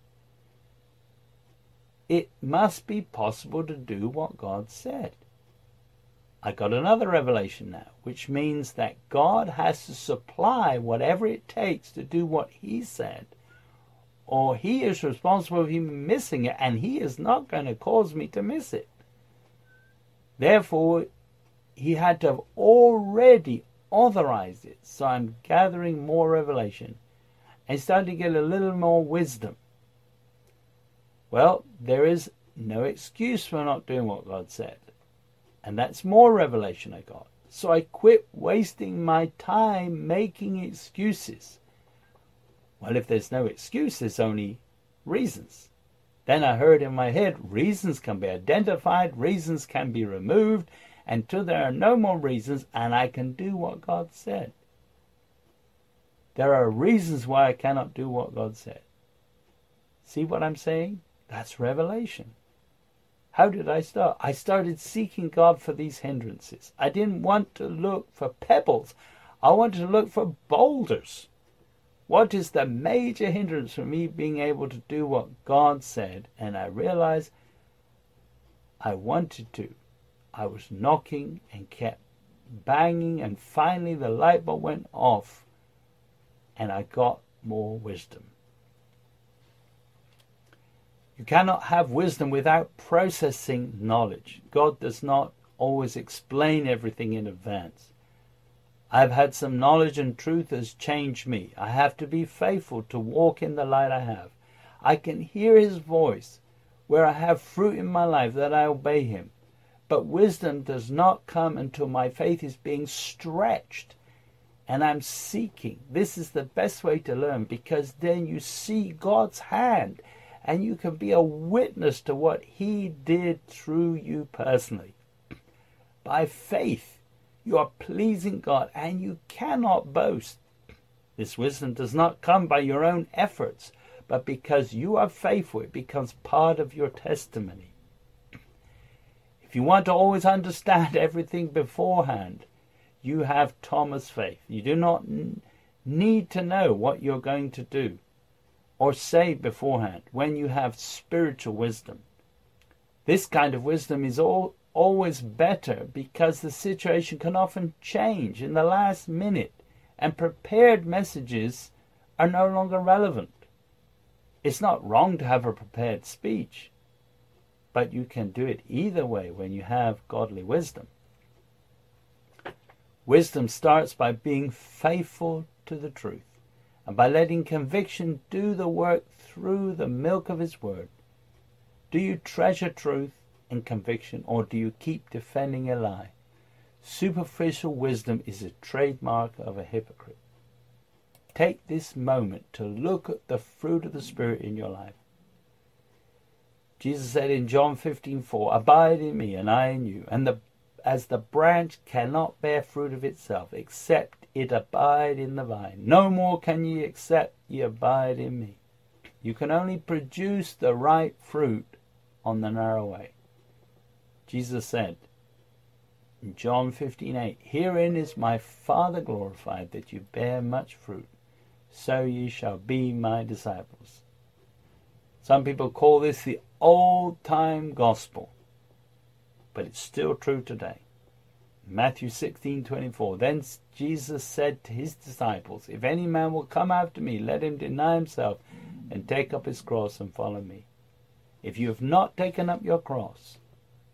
it must be possible to do what God said. I got another revelation now, which means that God has to supply whatever it takes to do what He said, or He is responsible for Him missing it, and He is not going to cause me to miss it. Therefore, He had to have already authorized it. So I'm gathering more revelation and starting to get a little more wisdom. Well, there is no excuse for not doing what God said. And that's more revelation I got. So I quit wasting my time making excuses. Well, if there's no excuse, there's only reasons. Then I heard in my head, reasons can be identified, reasons can be removed, until there are no more reasons, and I can do what God said. There are reasons why I cannot do what God said. See what I'm saying? That's revelation. How did I start? I started seeking God for these hindrances. I didn't want to look for pebbles. I wanted to look for boulders. What is the major hindrance for me being able to do what God said? And I realized I wanted to. I was knocking and kept banging, and finally the light bulb went off and I got more wisdom. You cannot have wisdom without processing knowledge. God does not always explain everything in advance. I've had some knowledge, and truth has changed me. I have to be faithful to walk in the light I have. I can hear His voice where I have fruit in my life that I obey Him. But wisdom does not come until my faith is being stretched and I'm seeking. This is the best way to learn, because then you see God's hand and you can be a witness to what He did through you personally. By faith, you are pleasing God and you cannot boast. This wisdom does not come by your own efforts, but because you are faithful, it becomes part of your testimony. If you want to always understand everything beforehand, you have Thomas faith. You do not need to know what you're going to do or say beforehand when you have spiritual wisdom. This kind of wisdom is always better, because the situation can often change in the last minute and prepared messages are no longer relevant. It's not wrong to have a prepared speech, but you can do it either way when you have godly wisdom. Wisdom starts by being faithful to the truth and by letting conviction do the work through the milk of His word. Do you treasure truth and conviction, or do you keep defending a lie? Superficial wisdom is a trademark of a hypocrite. Take this moment to look at the fruit of the Spirit in your life. Jesus said in John 15:4, "Abide in me and I in you, and as the branch cannot bear fruit of itself, except it abide in the vine, no more can ye except ye abide in me." You can only produce the right fruit on the narrow way. Jesus said in John 15:8, "Herein is my Father glorified, that you bear much fruit, so ye shall be my disciples." Some people call this the old-time gospel, but it's still true today. Matthew 16:24, "Then Jesus said to His disciples, If any man will come after me, let him deny himself and take up his cross and follow me. If you have not taken up your cross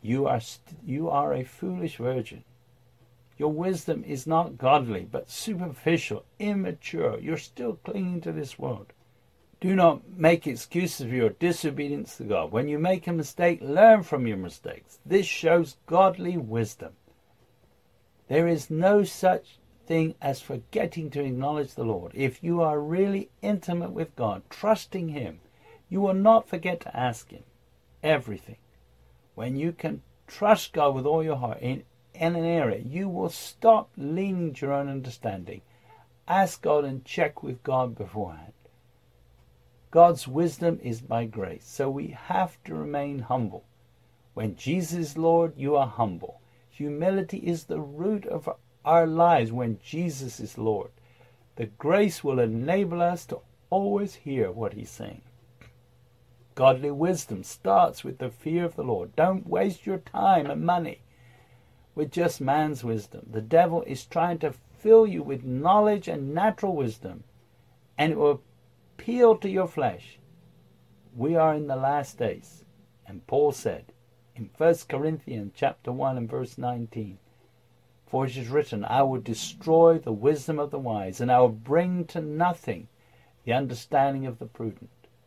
you are a foolish virgin. Your wisdom is not godly, but superficial, immature. You're still clinging to this world. Do not make excuses for your disobedience to God. When you make a mistake, learn from your mistakes. This shows godly wisdom. There is no such thing as forgetting to acknowledge the Lord. If you are really intimate with God, trusting Him, you will not forget to ask Him everything. When you can trust God with all your heart in an area, you will stop leaning to your own understanding. Ask God and check with God beforehand. God's wisdom is by grace, so we have to remain humble. When Jesus is Lord, you are humble. Humility is the root of our lives when Jesus is Lord. The grace will enable us to always hear what He's saying. Godly wisdom starts with the fear of the Lord. Don't waste your time and money with just man's wisdom. The devil is trying to fill you with knowledge and natural wisdom, and it will appeal to your flesh. We are in the last days, and Paul said in 1 Corinthians chapter 1 and verse 19, "For it is written, I will destroy the wisdom of the wise, and I will bring to nothing the understanding of the prudent."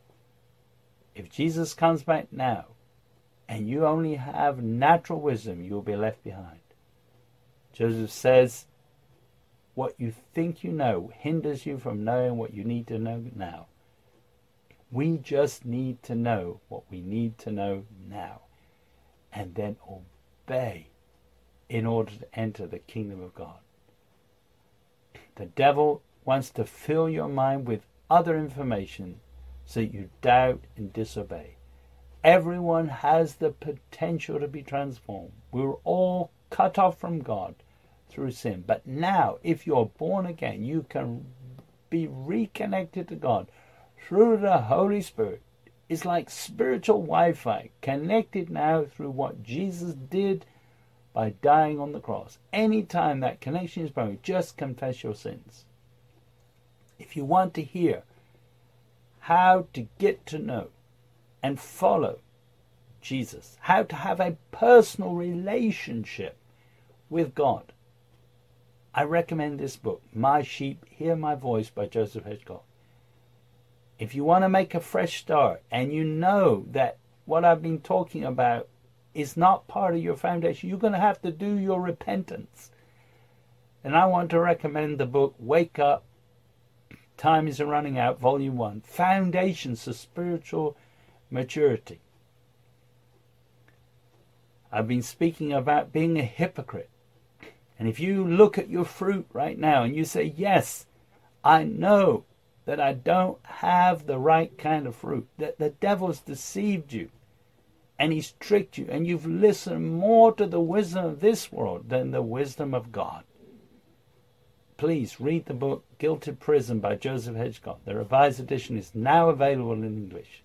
If Jesus comes back now, and you only have natural wisdom, you will be left behind. Joseph says, what you think you know hinders you from knowing what you need to know now. We just need to know what we need to know now, and then obey in order to enter the kingdom of God. The devil wants to fill your mind with other information so that you doubt and disobey. Everyone has the potential to be transformed. We were all cut off from God through sin. But now, if you're born again, you can be reconnected to God through the Holy Spirit. It's like spiritual Wi-Fi, connected now through what Jesus did by dying on the cross. Anytime that connection is broken, just confess your sins. If you want to hear how to get to know and follow Jesus, how to have a personal relationship with God, I recommend this book, My Sheep Hear My Voice by Joseph Hedgecott. If you want to make a fresh start and you know that what I've been talking about is not part of your foundation, you're going to have to do your repentance. And I want to recommend the book Wake Up, Time is Running Out, Volume 1, Foundations of Spiritual Maturity. I've been speaking about being a hypocrite. And if you look at your fruit right now and you say, yes, I know that I don't have the right kind of fruit, that the devil's deceived you and he's tricked you, and you've listened more to the wisdom of this world than the wisdom of God, please read the book Guilty Prison by Joseph Hedgecott. The Revised Edition is now available in English.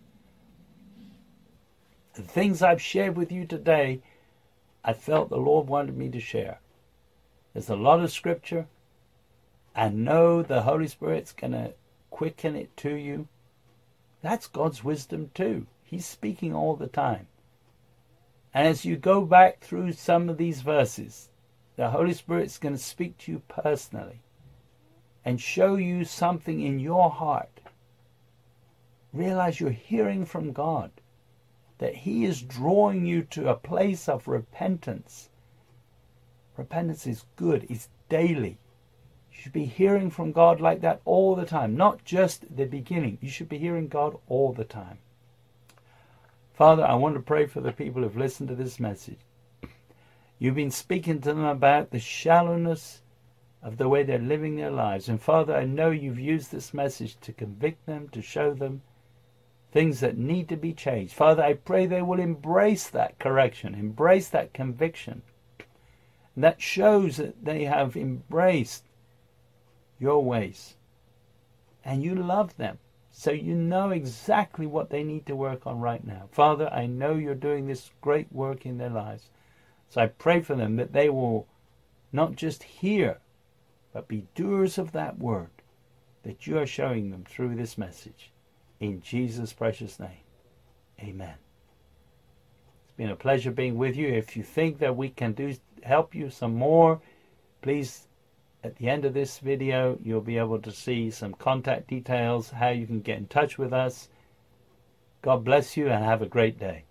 The things I've shared with you today, I felt the Lord wanted me to share. There's a lot of scripture. I know the Holy Spirit's going to quicken it to you. That's God's wisdom too. He's speaking all the time. And as you go back through some of these verses, the Holy Spirit's going to speak to you personally and show you something in your heart. Realize you're hearing from God, that He is drawing you to a place of repentance. Repentance is good. It's daily. You should be hearing from God like that all the time, not just the beginning. You should be hearing God all the time. Father, I want to pray for the people who've listened to this message. You've been speaking to them about the shallowness of the way they're living their lives. And Father, I know you've used this message to convict them, to show them things that need to be changed. Father, I pray they will embrace that correction, embrace that conviction. And that shows that they have embraced your ways. And you love them. So you know exactly what they need to work on right now. Father, I know you're doing this great work in their lives. So I pray for them that they will not just hear, but be doers of that word that you are showing them through this message. In Jesus' precious name, amen. It's been a pleasure being with you. If you think that we can help you some more, please, at the end of this video, you'll be able to see some contact details, how you can get in touch with us. God bless you and have a great day.